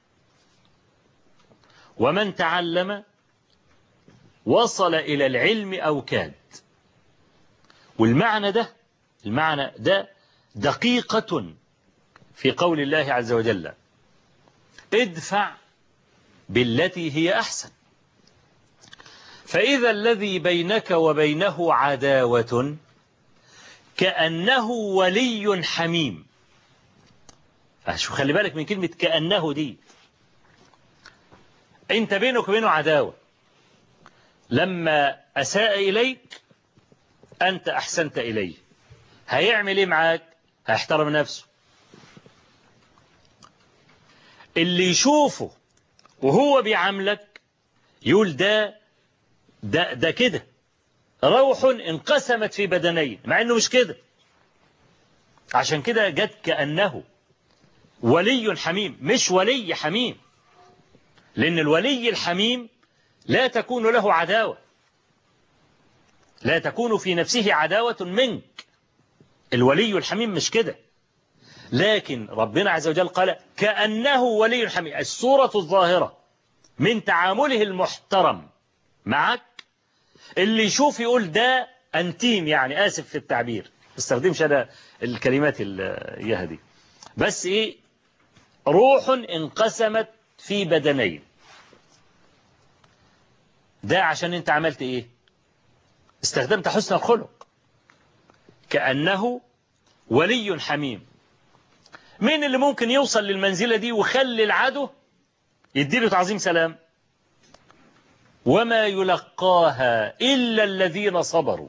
ومن تعلم وصل إلى العلم أو كاد. والمعنى ده دقيقة في قول الله عز وجل ادفع بالتي هي أحسن، فإذا الذي بينك وبينه عداوة كأنه ولي حميم. شو خلي بالك من كلمة كأنه دي، انت بينك وبينه عداوة، لما أساء إليك أنت أحسنت إليه، هيعمل إيه معاك؟ هيحترم نفسه. اللي يشوفه وهو بيعاملك يقول ده كده روح انقسمت في بدنين، مع انه مش كده. عشان كده جت كأنه ولي حميم، مش ولي حميم، لأن الولي الحميم لا تكون له عداوة، لا تكون في نفسه عداوة منك. الولي الحميم مش كده، لكن ربنا عز وجل قال كأنه ولي حميم. الصورة الظاهرة من تعامله المحترم معك اللي يشوف يقول ده أنتيم، يعني آسف في التعبير، استخدمش أنا الكلمات إياها دي، بس إيه، روح انقسمت في بدنين. ده عشان انت عملت ايه؟ استخدمت حسن الخلق. كأنه ولي حميم. مين اللي ممكن يوصل للمنزلة دي وخلي العدو يديله تعظيم سلام؟ وما يلقاها إلا الذين صبروا.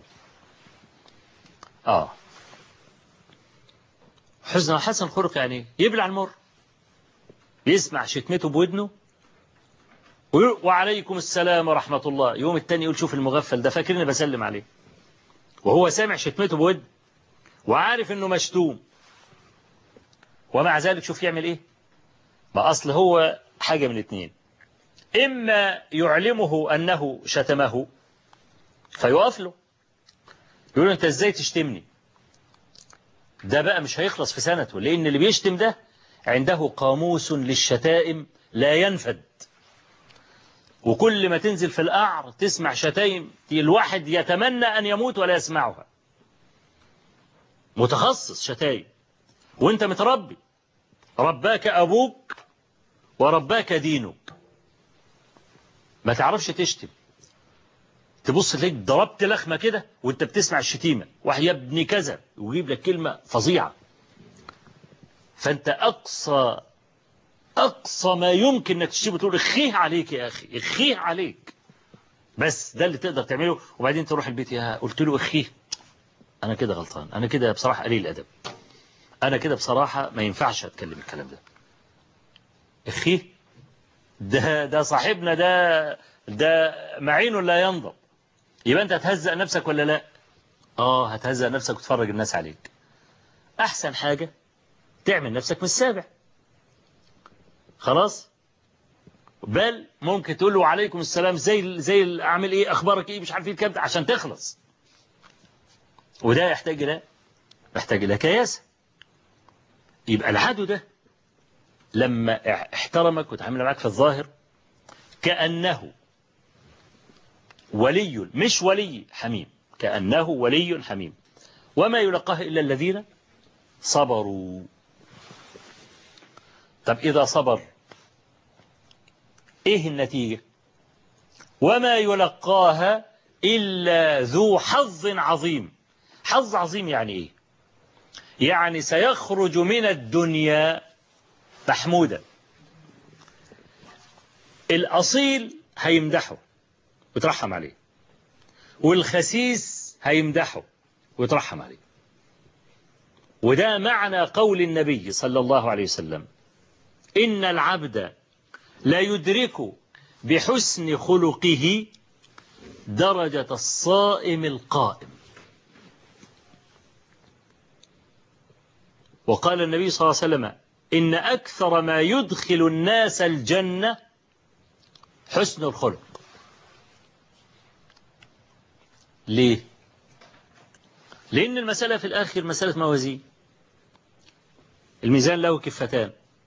حسن الخلق يعني يبلع المر، يسمع شتمته بودنه وعليكم السلام ورحمة الله، يوم التاني يقول شوف المغفل ده فاكرني بسلم عليه، وهو سامع شتمته بود وعارف انه مشتوم، ومع ذلك شوف يعمل ايه. ما اصل هو حاجة من اتنين، اما يعلمه انه شتمه فيقف له يقول انت ازاي تشتمني، ده بقى مش هيخلص في سنته، لان اللي بيشتم ده عنده قاموس للشتائم لا ينفد، وكل ما تنزل في القعر تسمع شتايم الواحد يتمنى أن يموت ولا يسمعها. متخصص شتايم، وانت متربي، رباك أبوك ورباك دينك، ما تعرفش تشتم، تبص تلاقيك ضربت لخمة كده وانت بتسمع الشتيمة، واحد يا ابني كذا ويجيب لك كلمة فظيعة، فانت أقصى ما يمكن انك تشتمه تقول اخيه عليك يا أخي، اخيه عليك، بس ده اللي تقدر تعمله. وبعدين تروح البيت، يا قلت له اخيه، أنا كده غلطان، أنا كده بصراحة قليل الأدب، أنا كده بصراحة ما ينفعش أتكلم الكلام ده. اخيه ده صاحبنا، ده معين لا ينضب، يبقى أنت هتهزأ نفسك ولا لا؟ هتهزأ نفسك وتفرج الناس عليك. أحسن حاجة تعمل نفسك من السابع، خلاص، بل ممكن تقول له عليكم السلام زي أعمل إيه، أخبارك إيه، مش عارف إيه الكلام ده، عشان تخلص. وده يحتاج إلى كياسة. يبقى العدو ده لما احترمك وتعامل معك في الظاهر كأنه ولي، مش ولي حميم، كأنه ولي حميم، وما يلقاه إلا الذين صبروا. طب إذا صبر إيه النتيجة؟ وما يلقاها إلا ذو حظ عظيم. حظ عظيم يعني إيه؟ يعني سيخرج من الدنيا محمودا. الأصيل هيمدحه ويترحم عليه، والخسيس هيمدحه ويترحم عليه. وده معنى قول النبي صلى الله عليه وسلم: إن العبد لا يدرك بحسن خلقه درجة الصائم القائم. وقال النبي صلى الله عليه وسلم: إن أكثر ما يدخل الناس الجنة حسن الخلق. ليه؟ لأن المسألة في الآخر مسألة موازين، الميزان له كفتان،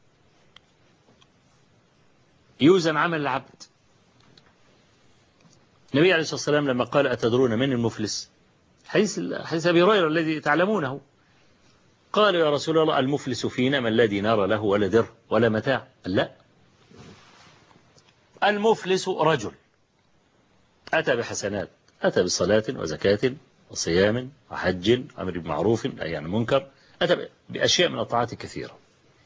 يوزن عمل العبد. النبي عليه الصلاة والسلام لما قال: أتدرون من المفلس؟ حديث أبي هريرة الذي تعلمونه، قال: يا رسول الله، المفلس فينا من لا دينار له ولا در ولا متاع. لا، المفلس رجل أتى بحسنات، أتى بصلاة وزكاة وصيام وحج أمر بمعروف نهي عن المنكر، أتى بأشياء من الطاعات كثيرة،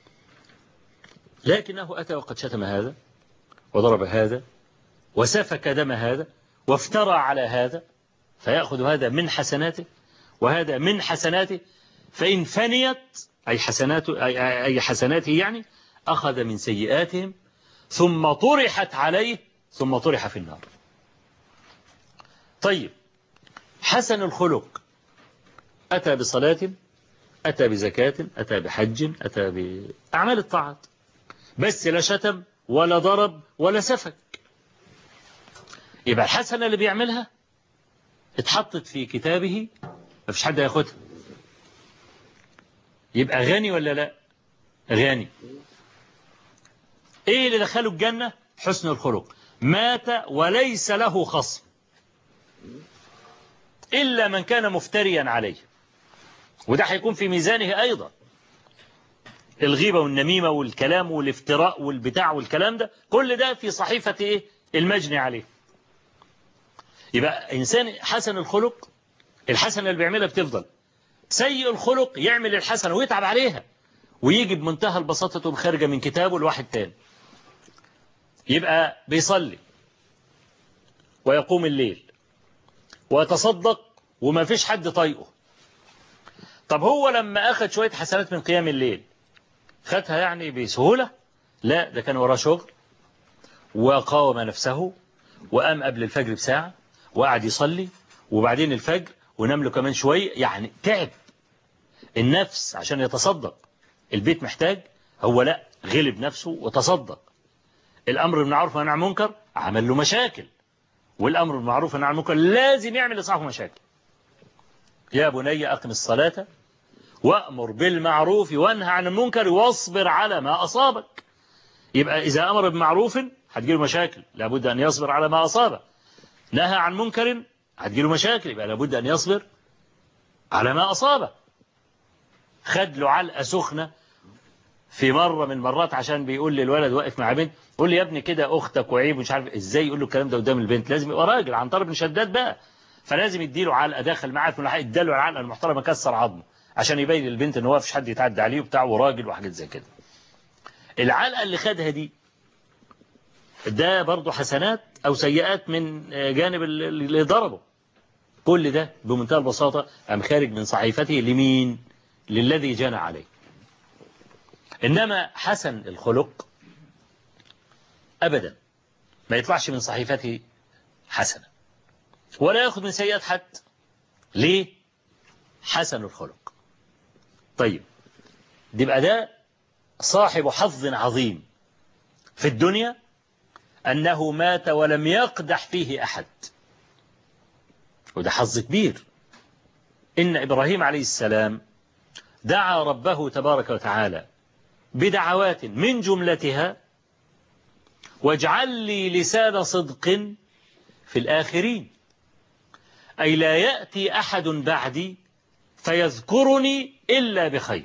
لكنه أتى وقد شتم هذا وضرب هذا وسفك دم هذا وافترى على هذا، فيأخذ هذا من حسناته وهذا من حسناته، فإن فنيت أي حسناته يعني أخذ من سيئاتهم ثم طرحت عليه ثم طرح في النار. طيب، حسن الخلق أتى بصلاة، أتى بزكاة، أتى بحج، أتى بأعمال الطاعات، بس لا شتم ولا ضرب ولا سفك، يبقى الحسنة اللي بيعملها اتحطت في كتابه، ما فيش حد هياخدها. يبقى غني ولا لا؟ غني. ايه اللي دخله الجنة؟ حسن الخلق. مات وليس له خصم إلا من كان مفتريا عليه، وده هيكون في ميزانه أيضا. الغيبة والنميمة والكلام والافتراء والبتاع والكلام ده، كل ده في صحيفة إيه؟ المجني عليه. يبقى إنسان حسن الخلق، الحسنة اللي بيعملها بتفضل. سيء الخلق يعمل الحسنة ويتعب عليها ويجي بمنتهى البساطة تقوم خارجة من كتابه لواحد تاني. يبقى بيصلي ويقوم الليل ويتصدق وما فيش حد طايقه. طب هو لما أخذ شوية حسنات من قيام الليل خدها يعني بسهولة؟ لا، ده كان وراه شغل وقاوم نفسه وقام قبل الفجر بساعة وقعد يصلي وبعدين الفجر ونام له كمان شوية، يعني تعب النفس عشان يتصدق. البيت محتاج، هو لا، غلب نفسه وتصدق. الأمر بالمعروف والنهي عن المنكر عمل له مشاكل، والأمر بالمعروف والنهي عن المنكر لازم يعمل لصاحبه مشاكل. يا بني أقم الصلاة وأمر بالمعروف وانهى عن المنكر واصبر على ما أصابك. يبقى إذا أمر بمعروف هتجيله مشاكل، لابد أن يصبر على ما أصابه. نهى عن منكر هتجيله مشاكل، يبقى لابد أن يصبر على ما أصابه. خد له علقة سخنة في مرة من المرات عشان بيقول للولد واقف مع بنت، يقول لي: يا ابني كده أختك وعيب ومش عارف إزاي. يقول له الكلام ده قدام البنت، لازم يبقى راجل عن طرف بن شداد بقى، فلازم يديله علقة. داخل معاه في الحق اداله العلقة المحترمة كسر عظمه عشان يبين للبنت ان هو مفيش حد يتعدى عليه وبتاع وراجل وحاجات زي كده. العلقة اللي خدها دي ده برضه حسنات أو سيئات من جانب اللي ضربه. كل ده بمنتهى البساطة أم خارج من صحيفته لمين؟ للذي جنى عليه. إنما حسن الخلق أبدا ما يطلعش من صحيفته حسنة ولا يأخذ من سيئات حد. ليه؟ حسن الخلق. طيب، يبقى ده صاحب حظ عظيم في الدنيا أنه مات ولم يقدح فيه أحد، وده حظ كبير. إن إبراهيم عليه السلام دعا ربه تبارك وتعالى بدعوات من جملتها: واجعل لي لسان صدق في الآخرين، أي لا يأتي أحد بعدي فيذكرني إلا بخير.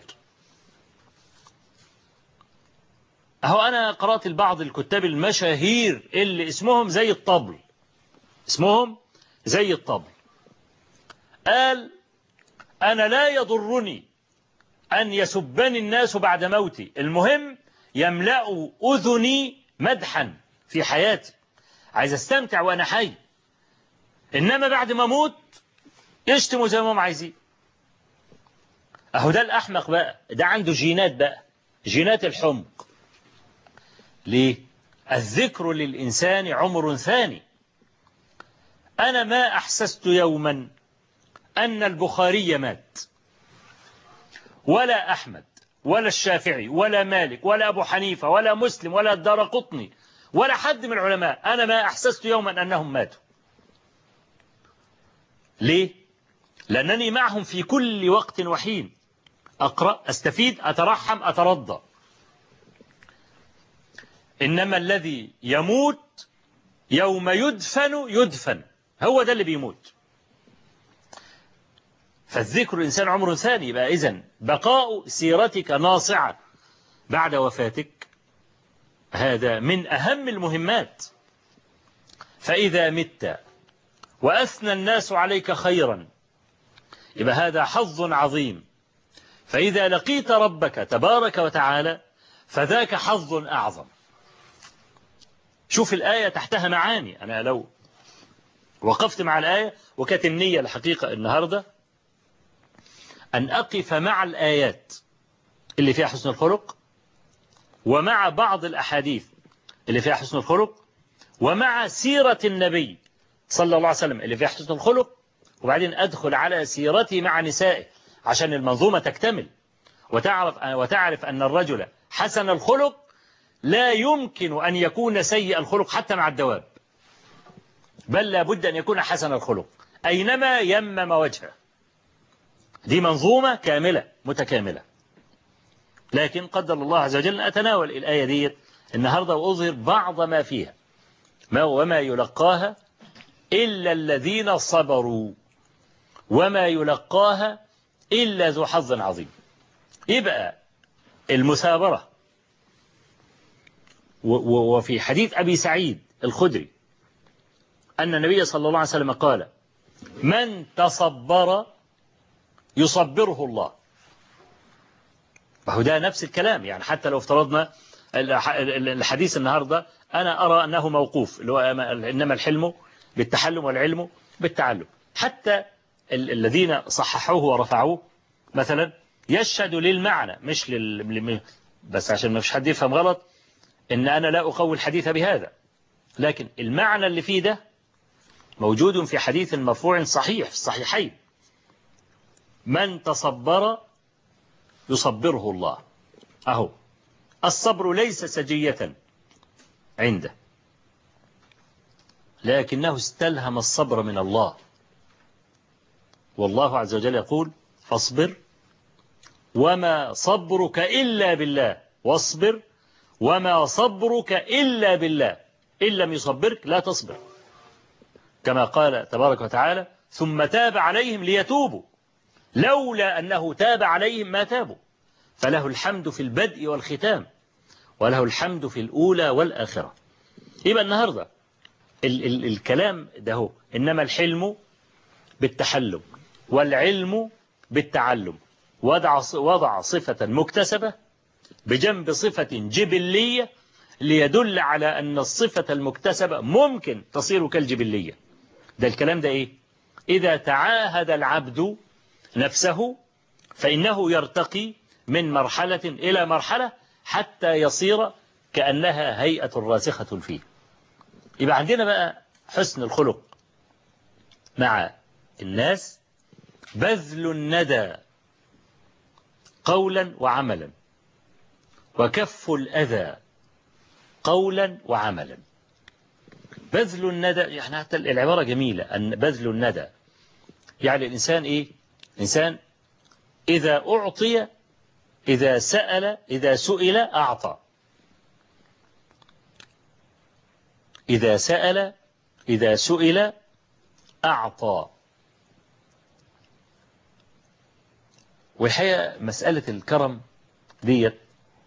أهو أنا قرأت البعض الكتاب المشاهير اللي اسمهم زي الطبل، اسمهم زي الطبل، قال: أنا لا يضرني أن يسبني الناس بعد موتي، المهم يملأوا أذني مدحا في حياتي، عايز استمتع وأنا حي، إنما بعد ما أموت يشتموا زي ما هم عايزين. أهو ده الأحمق بقى، ده عنده جينات بقى، جينات الحمق. ليه؟ الذكر للإنسان عمر ثاني. أنا ما أحسست يوما أن البخاري مات، ولا أحمد ولا الشافعي ولا مالك ولا أبو حنيفة ولا مسلم ولا الدارقطني ولا حد من العلماء، أنا ما أحسست يوما أنهم ماتوا. ليه؟ لأنني معهم في كل وقت وحين، أقرأ، أستفيد، أترحم، أترضى. إنما الذي يموت يوم يدفن، هو ده اللي بيموت. فالذكر الإنسان عمر ثاني. يبقى إذن بقاء سيرتك ناصعة بعد وفاتك هذا من أهم المهمات. فإذا مت وأثنى الناس عليك خيرا يبقى هذا حظ عظيم. فإذا لقيت ربك تبارك وتعالى فذاك حظ أعظم. شوف الآية تحتها معاني. أنا لو وقفت مع الآية، وكانت النية الحقيقة النهاردة أن أقف مع الآيات اللي فيها حسن الخلق، ومع بعض الأحاديث اللي فيها حسن الخلق، ومع سيرة النبي صلى الله عليه وسلم اللي فيها حسن الخلق، وبعدين أدخل على سيرته مع نسائه عشان المنظومة تكتمل، وتعرف أن الرجل حسن الخلق لا يمكن أن يكون سيء الخلق حتى مع الدواب، بل لابد أن يكون حسن الخلق أينما يمم وجهه. دي منظومة كاملة متكاملة. لكن قدر الله عز وجل أتناول الآية دي النهاردة وأظهر بعض ما فيها، وما يلقاها إلا الذين صبروا، وما يلقاها إلا ذو حظ عظيم. يبقى المثابرة. وفي حديث أبي سعيد الخدري أن النبي صلى الله عليه وسلم قال: من تصبر يصبره الله. وهو ده نفس الكلام. يعني حتى لو افترضنا الحديث النهاردة أنا أرى أنه موقوف، اللي هو إنما الحلم بالتحلم والعلم بالتعلم. حتى الذين صححوه ورفعوه مثلا يشهد للمعنى، مش بس عشان ما فيش حد يفهم غلط إن أنا لا أقوي الحديث بهذا، لكن المعنى اللي فيه ده موجود في حديث مرفوع صحيح في الصحيحين: من تصبر يصبره الله. أهو الصبر ليس سجية عنده، لكنه استلهم الصبر من الله. والله عز وجل يقول: فاصبر وما صبرك إلا بالله، واصبر وما صبرك إلا بالله، إن لم يصبرك لا تصبر. كما قال تبارك وتعالى: ثم تاب عليهم ليتوبوا، لولا أنه تاب عليهم ما تابوا، فله الحمد في البدء والختام، وله الحمد في الأولى والآخرة. يبقى النهاردة الكلام ده هو: إنما الحلم بالتحلم والعلم بالتعلم. وضع صفة مكتسبة بجنب صفة جبلية ليدل على أن الصفة المكتسبة ممكن تصير كالجبلية. ده الكلام ده إيه؟ إذا تعاهد العبد نفسه فإنه يرتقي من مرحلة إلى مرحلة حتى يصير كأنها هيئة راسخة فيه. يبقى عندنا بقى حسن الخلق مع الناس: بذل الندى قولا وعملا، وكف الأذى قولا وعملا. بذل الندى، يعني حتى العبارة جميلة، أن بذل الندى يعني الإنسان إيه؟ الإنسان إذا أعطي، إذا سئل أعطى، إذا سئل أعطى. والحقيقة مسألة الكرم ديت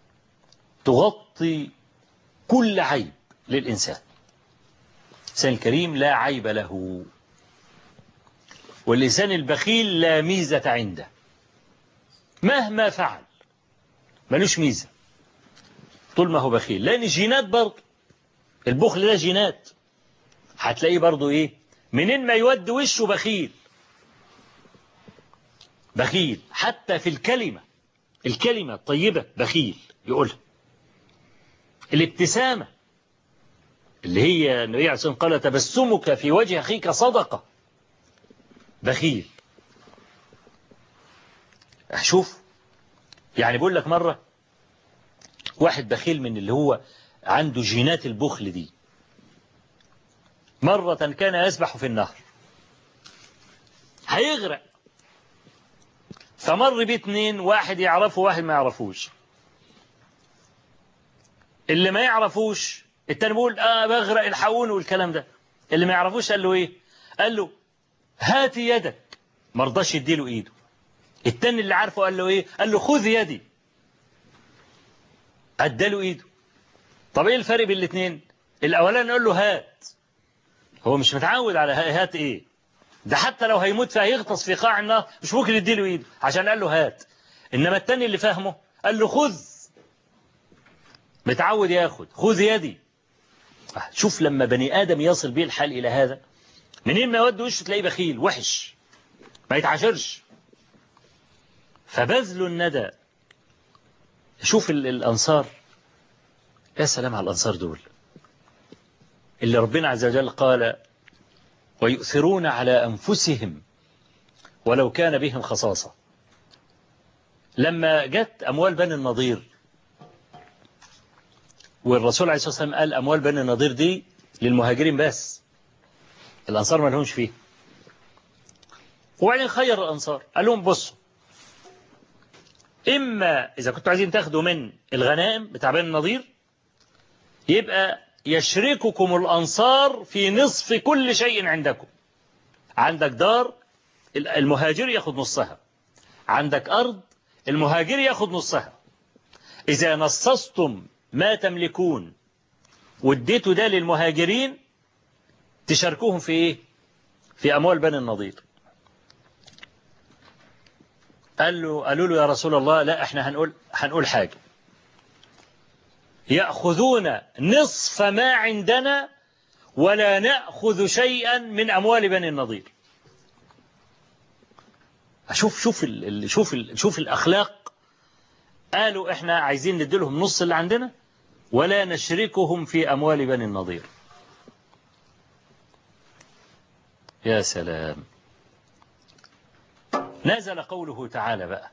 تغطي كل عيب للإنسان. الإنسان الكريم لا عيب له، والإنسان البخيل لا ميزة عنده، مهما فعل ملوش ميزة طول ما هو بخيل. لأن جينات برضه، البخل ده جينات. هتلاقيه برضه إيه؟ منين ما يود وشه بخيل، بخيل حتى في الكلمة الطيبة بخيل يقولها. الابتسامة اللي هي النبي عليه الصلاة والسلام قال تبسمك في وجه أخيك صدقة، بخيل. أشوف يعني بقول لك مرة واحد بخيل من اللي هو عنده جينات البخل دي، مرة كان يسبح في النهر هيغرق، فمر بيه اتنين، واحد يعرفه واحد ما يعرفوش. اللي ما يعرفوش التاني بيقول بغرق الحقوني والكلام ده. اللي ما يعرفوش قال له ايه؟ قال له هات يدك، ما رضاش يديله ايده. التاني اللي عارفه قال له ايه؟ قال له خذ يدي، اداله ايده. طب ايه الفرق بين الاثنين؟ الاولاني قال له هات، هو مش متعود على هات ايه ده، حتى لو هيموت فهيغطس في قاع النار مش ممكن يديله ايده عشان قال له هات. انما التاني اللي فاهمه قال له خذ، متعود ياخد، خذ يدي. شوف لما بني ادم يصل بيه الحال الى هذا، منين ما يود وشه تلاقيه بخيل وحش ما يتعاشرش. فبذل الندى. شوف الانصار، يا سلام على الانصار دول اللي ربنا عز وجل قال ويؤثرون على أنفسهم ولو كان بهم خصاصة. لما جت أموال بني النضير والرسول عليه الصلاة والسلام قال أموال بني النضير دي للمهاجرين بس، الأنصار ما لهمش فيه. وبعدين خير الأنصار قال لهم بصوا، إما إذا كنتوا عايزين تاخدوا من الغنائم بتاع بني النضير يبقى يشرككم الأنصار في نصف كل شيء عندكم. عندك دار المهاجر ياخد نصها، عندك أرض المهاجر ياخد نصها. إذا نصصتم ما تملكون واديتوا ده للمهاجرين تشاركوهم في إيه؟ في أموال بني النضير. قالوا له يا رسول الله لا احنا هنقول حاجة، يأخذون نصف ما عندنا ولا نأخذ شيئا من أموال بني النضير. شوف الأخلاق. قالوا احنا عايزين نديلهم نص اللي عندنا ولا نشركهم في أموال بني النضير. يا سلام. نزل قوله تعالى بقى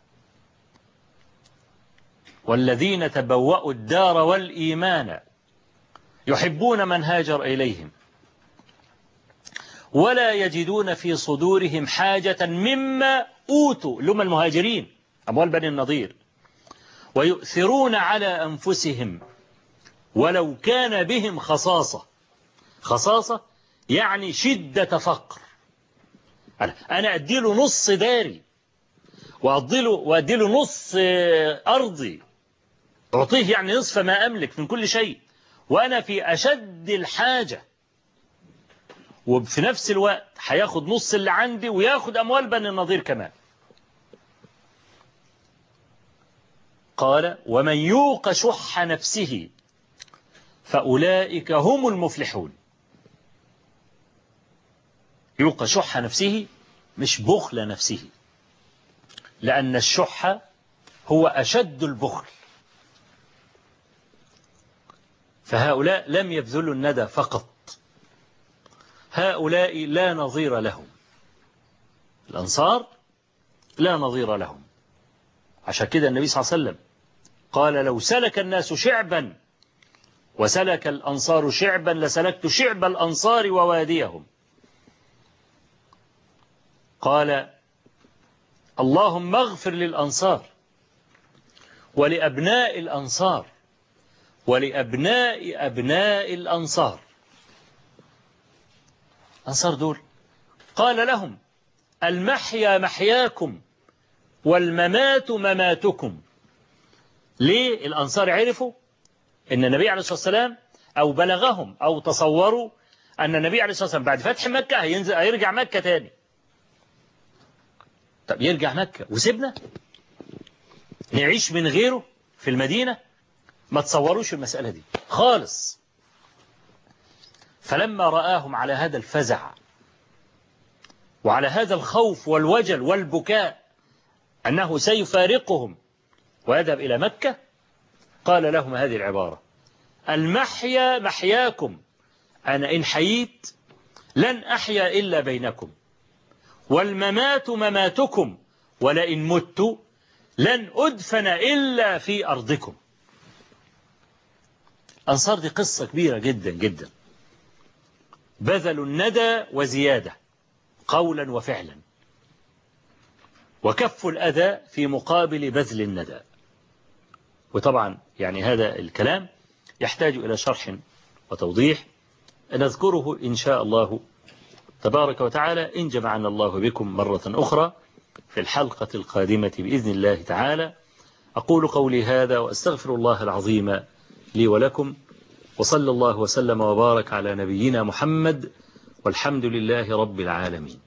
والذين تبوأوا الدار والإيمان يحبون من هاجر إليهم ولا يجدون في صدورهم حاجة مما أوتوا، اللي هم المهاجرين أموال بني النضير، ويؤثرون على أنفسهم ولو كان بهم خصاصة. خصاصة يعني شدة فقر. أنا أديله نص داري وأديله نص أرضي، أعطيه يعني نصف ما أملك من كل شيء وأنا في أشد الحاجة، وفي نفس الوقت هياخد نص اللي عندي وياخد أموال بني النضير كمان. قال ومن يوق شح نفسه فأولئك هم المفلحون. يوق شح نفسه مش بخل نفسه، لأن الشح هو أشد البخل. فهؤلاء لم يبذلوا الندى فقط، هؤلاء لا نظير لهم. الأنصار لا نظير لهم. عشان كده النبي صلى الله عليه وسلم قال لو سلك الناس شعبا وسلك الأنصار شعبا لسلكت شعب الأنصار وواديهم. قال اللهم اغفر للأنصار ولأبناء الأنصار ولأبناء أبناء الأنصار. الأنصار دول قال لهم المحيا محياكم والممات مماتكم. ليه الأنصار عرفوا أن النبي عليه الصلاة والسلام أو بلغهم أو تصوروا أن النبي عليه الصلاة والسلام بعد فتح مكة هيرجع مكة تاني. طب يرجع مكة وسيبنا نعيش من غيره في المدينة؟ ما تصوروش المسألة دي خالص. فلما رآهم على هذا الفزع وعلى هذا الخوف والوجل والبكاء أنه سيفارقهم ويذهب إلى مكة، قال لهم هذه العبارة: المحيا محياكم، أنا إن حييت لن أحيا إلا بينكم، والممات مماتكم، ولئن مت لن أدفن إلا في أرضكم. أنصار دي قصة كبيرة جدا جدا، بذلوا الندى وزيادة قولا وفعلا، وكفوا الأذى في مقابل بذل الندى. وطبعا يعني هذا الكلام يحتاج إلى شرح وتوضيح نذكره إن شاء الله تبارك وتعالى إن جمعنا الله بكم مرة أخرى في الحلقة القادمة بإذن الله تعالى. أقول قولي هذا وأستغفر الله العظيم لي ولكم، وصلى الله وسلم وبارك على نبينا محمد، والحمد لله رب العالمين.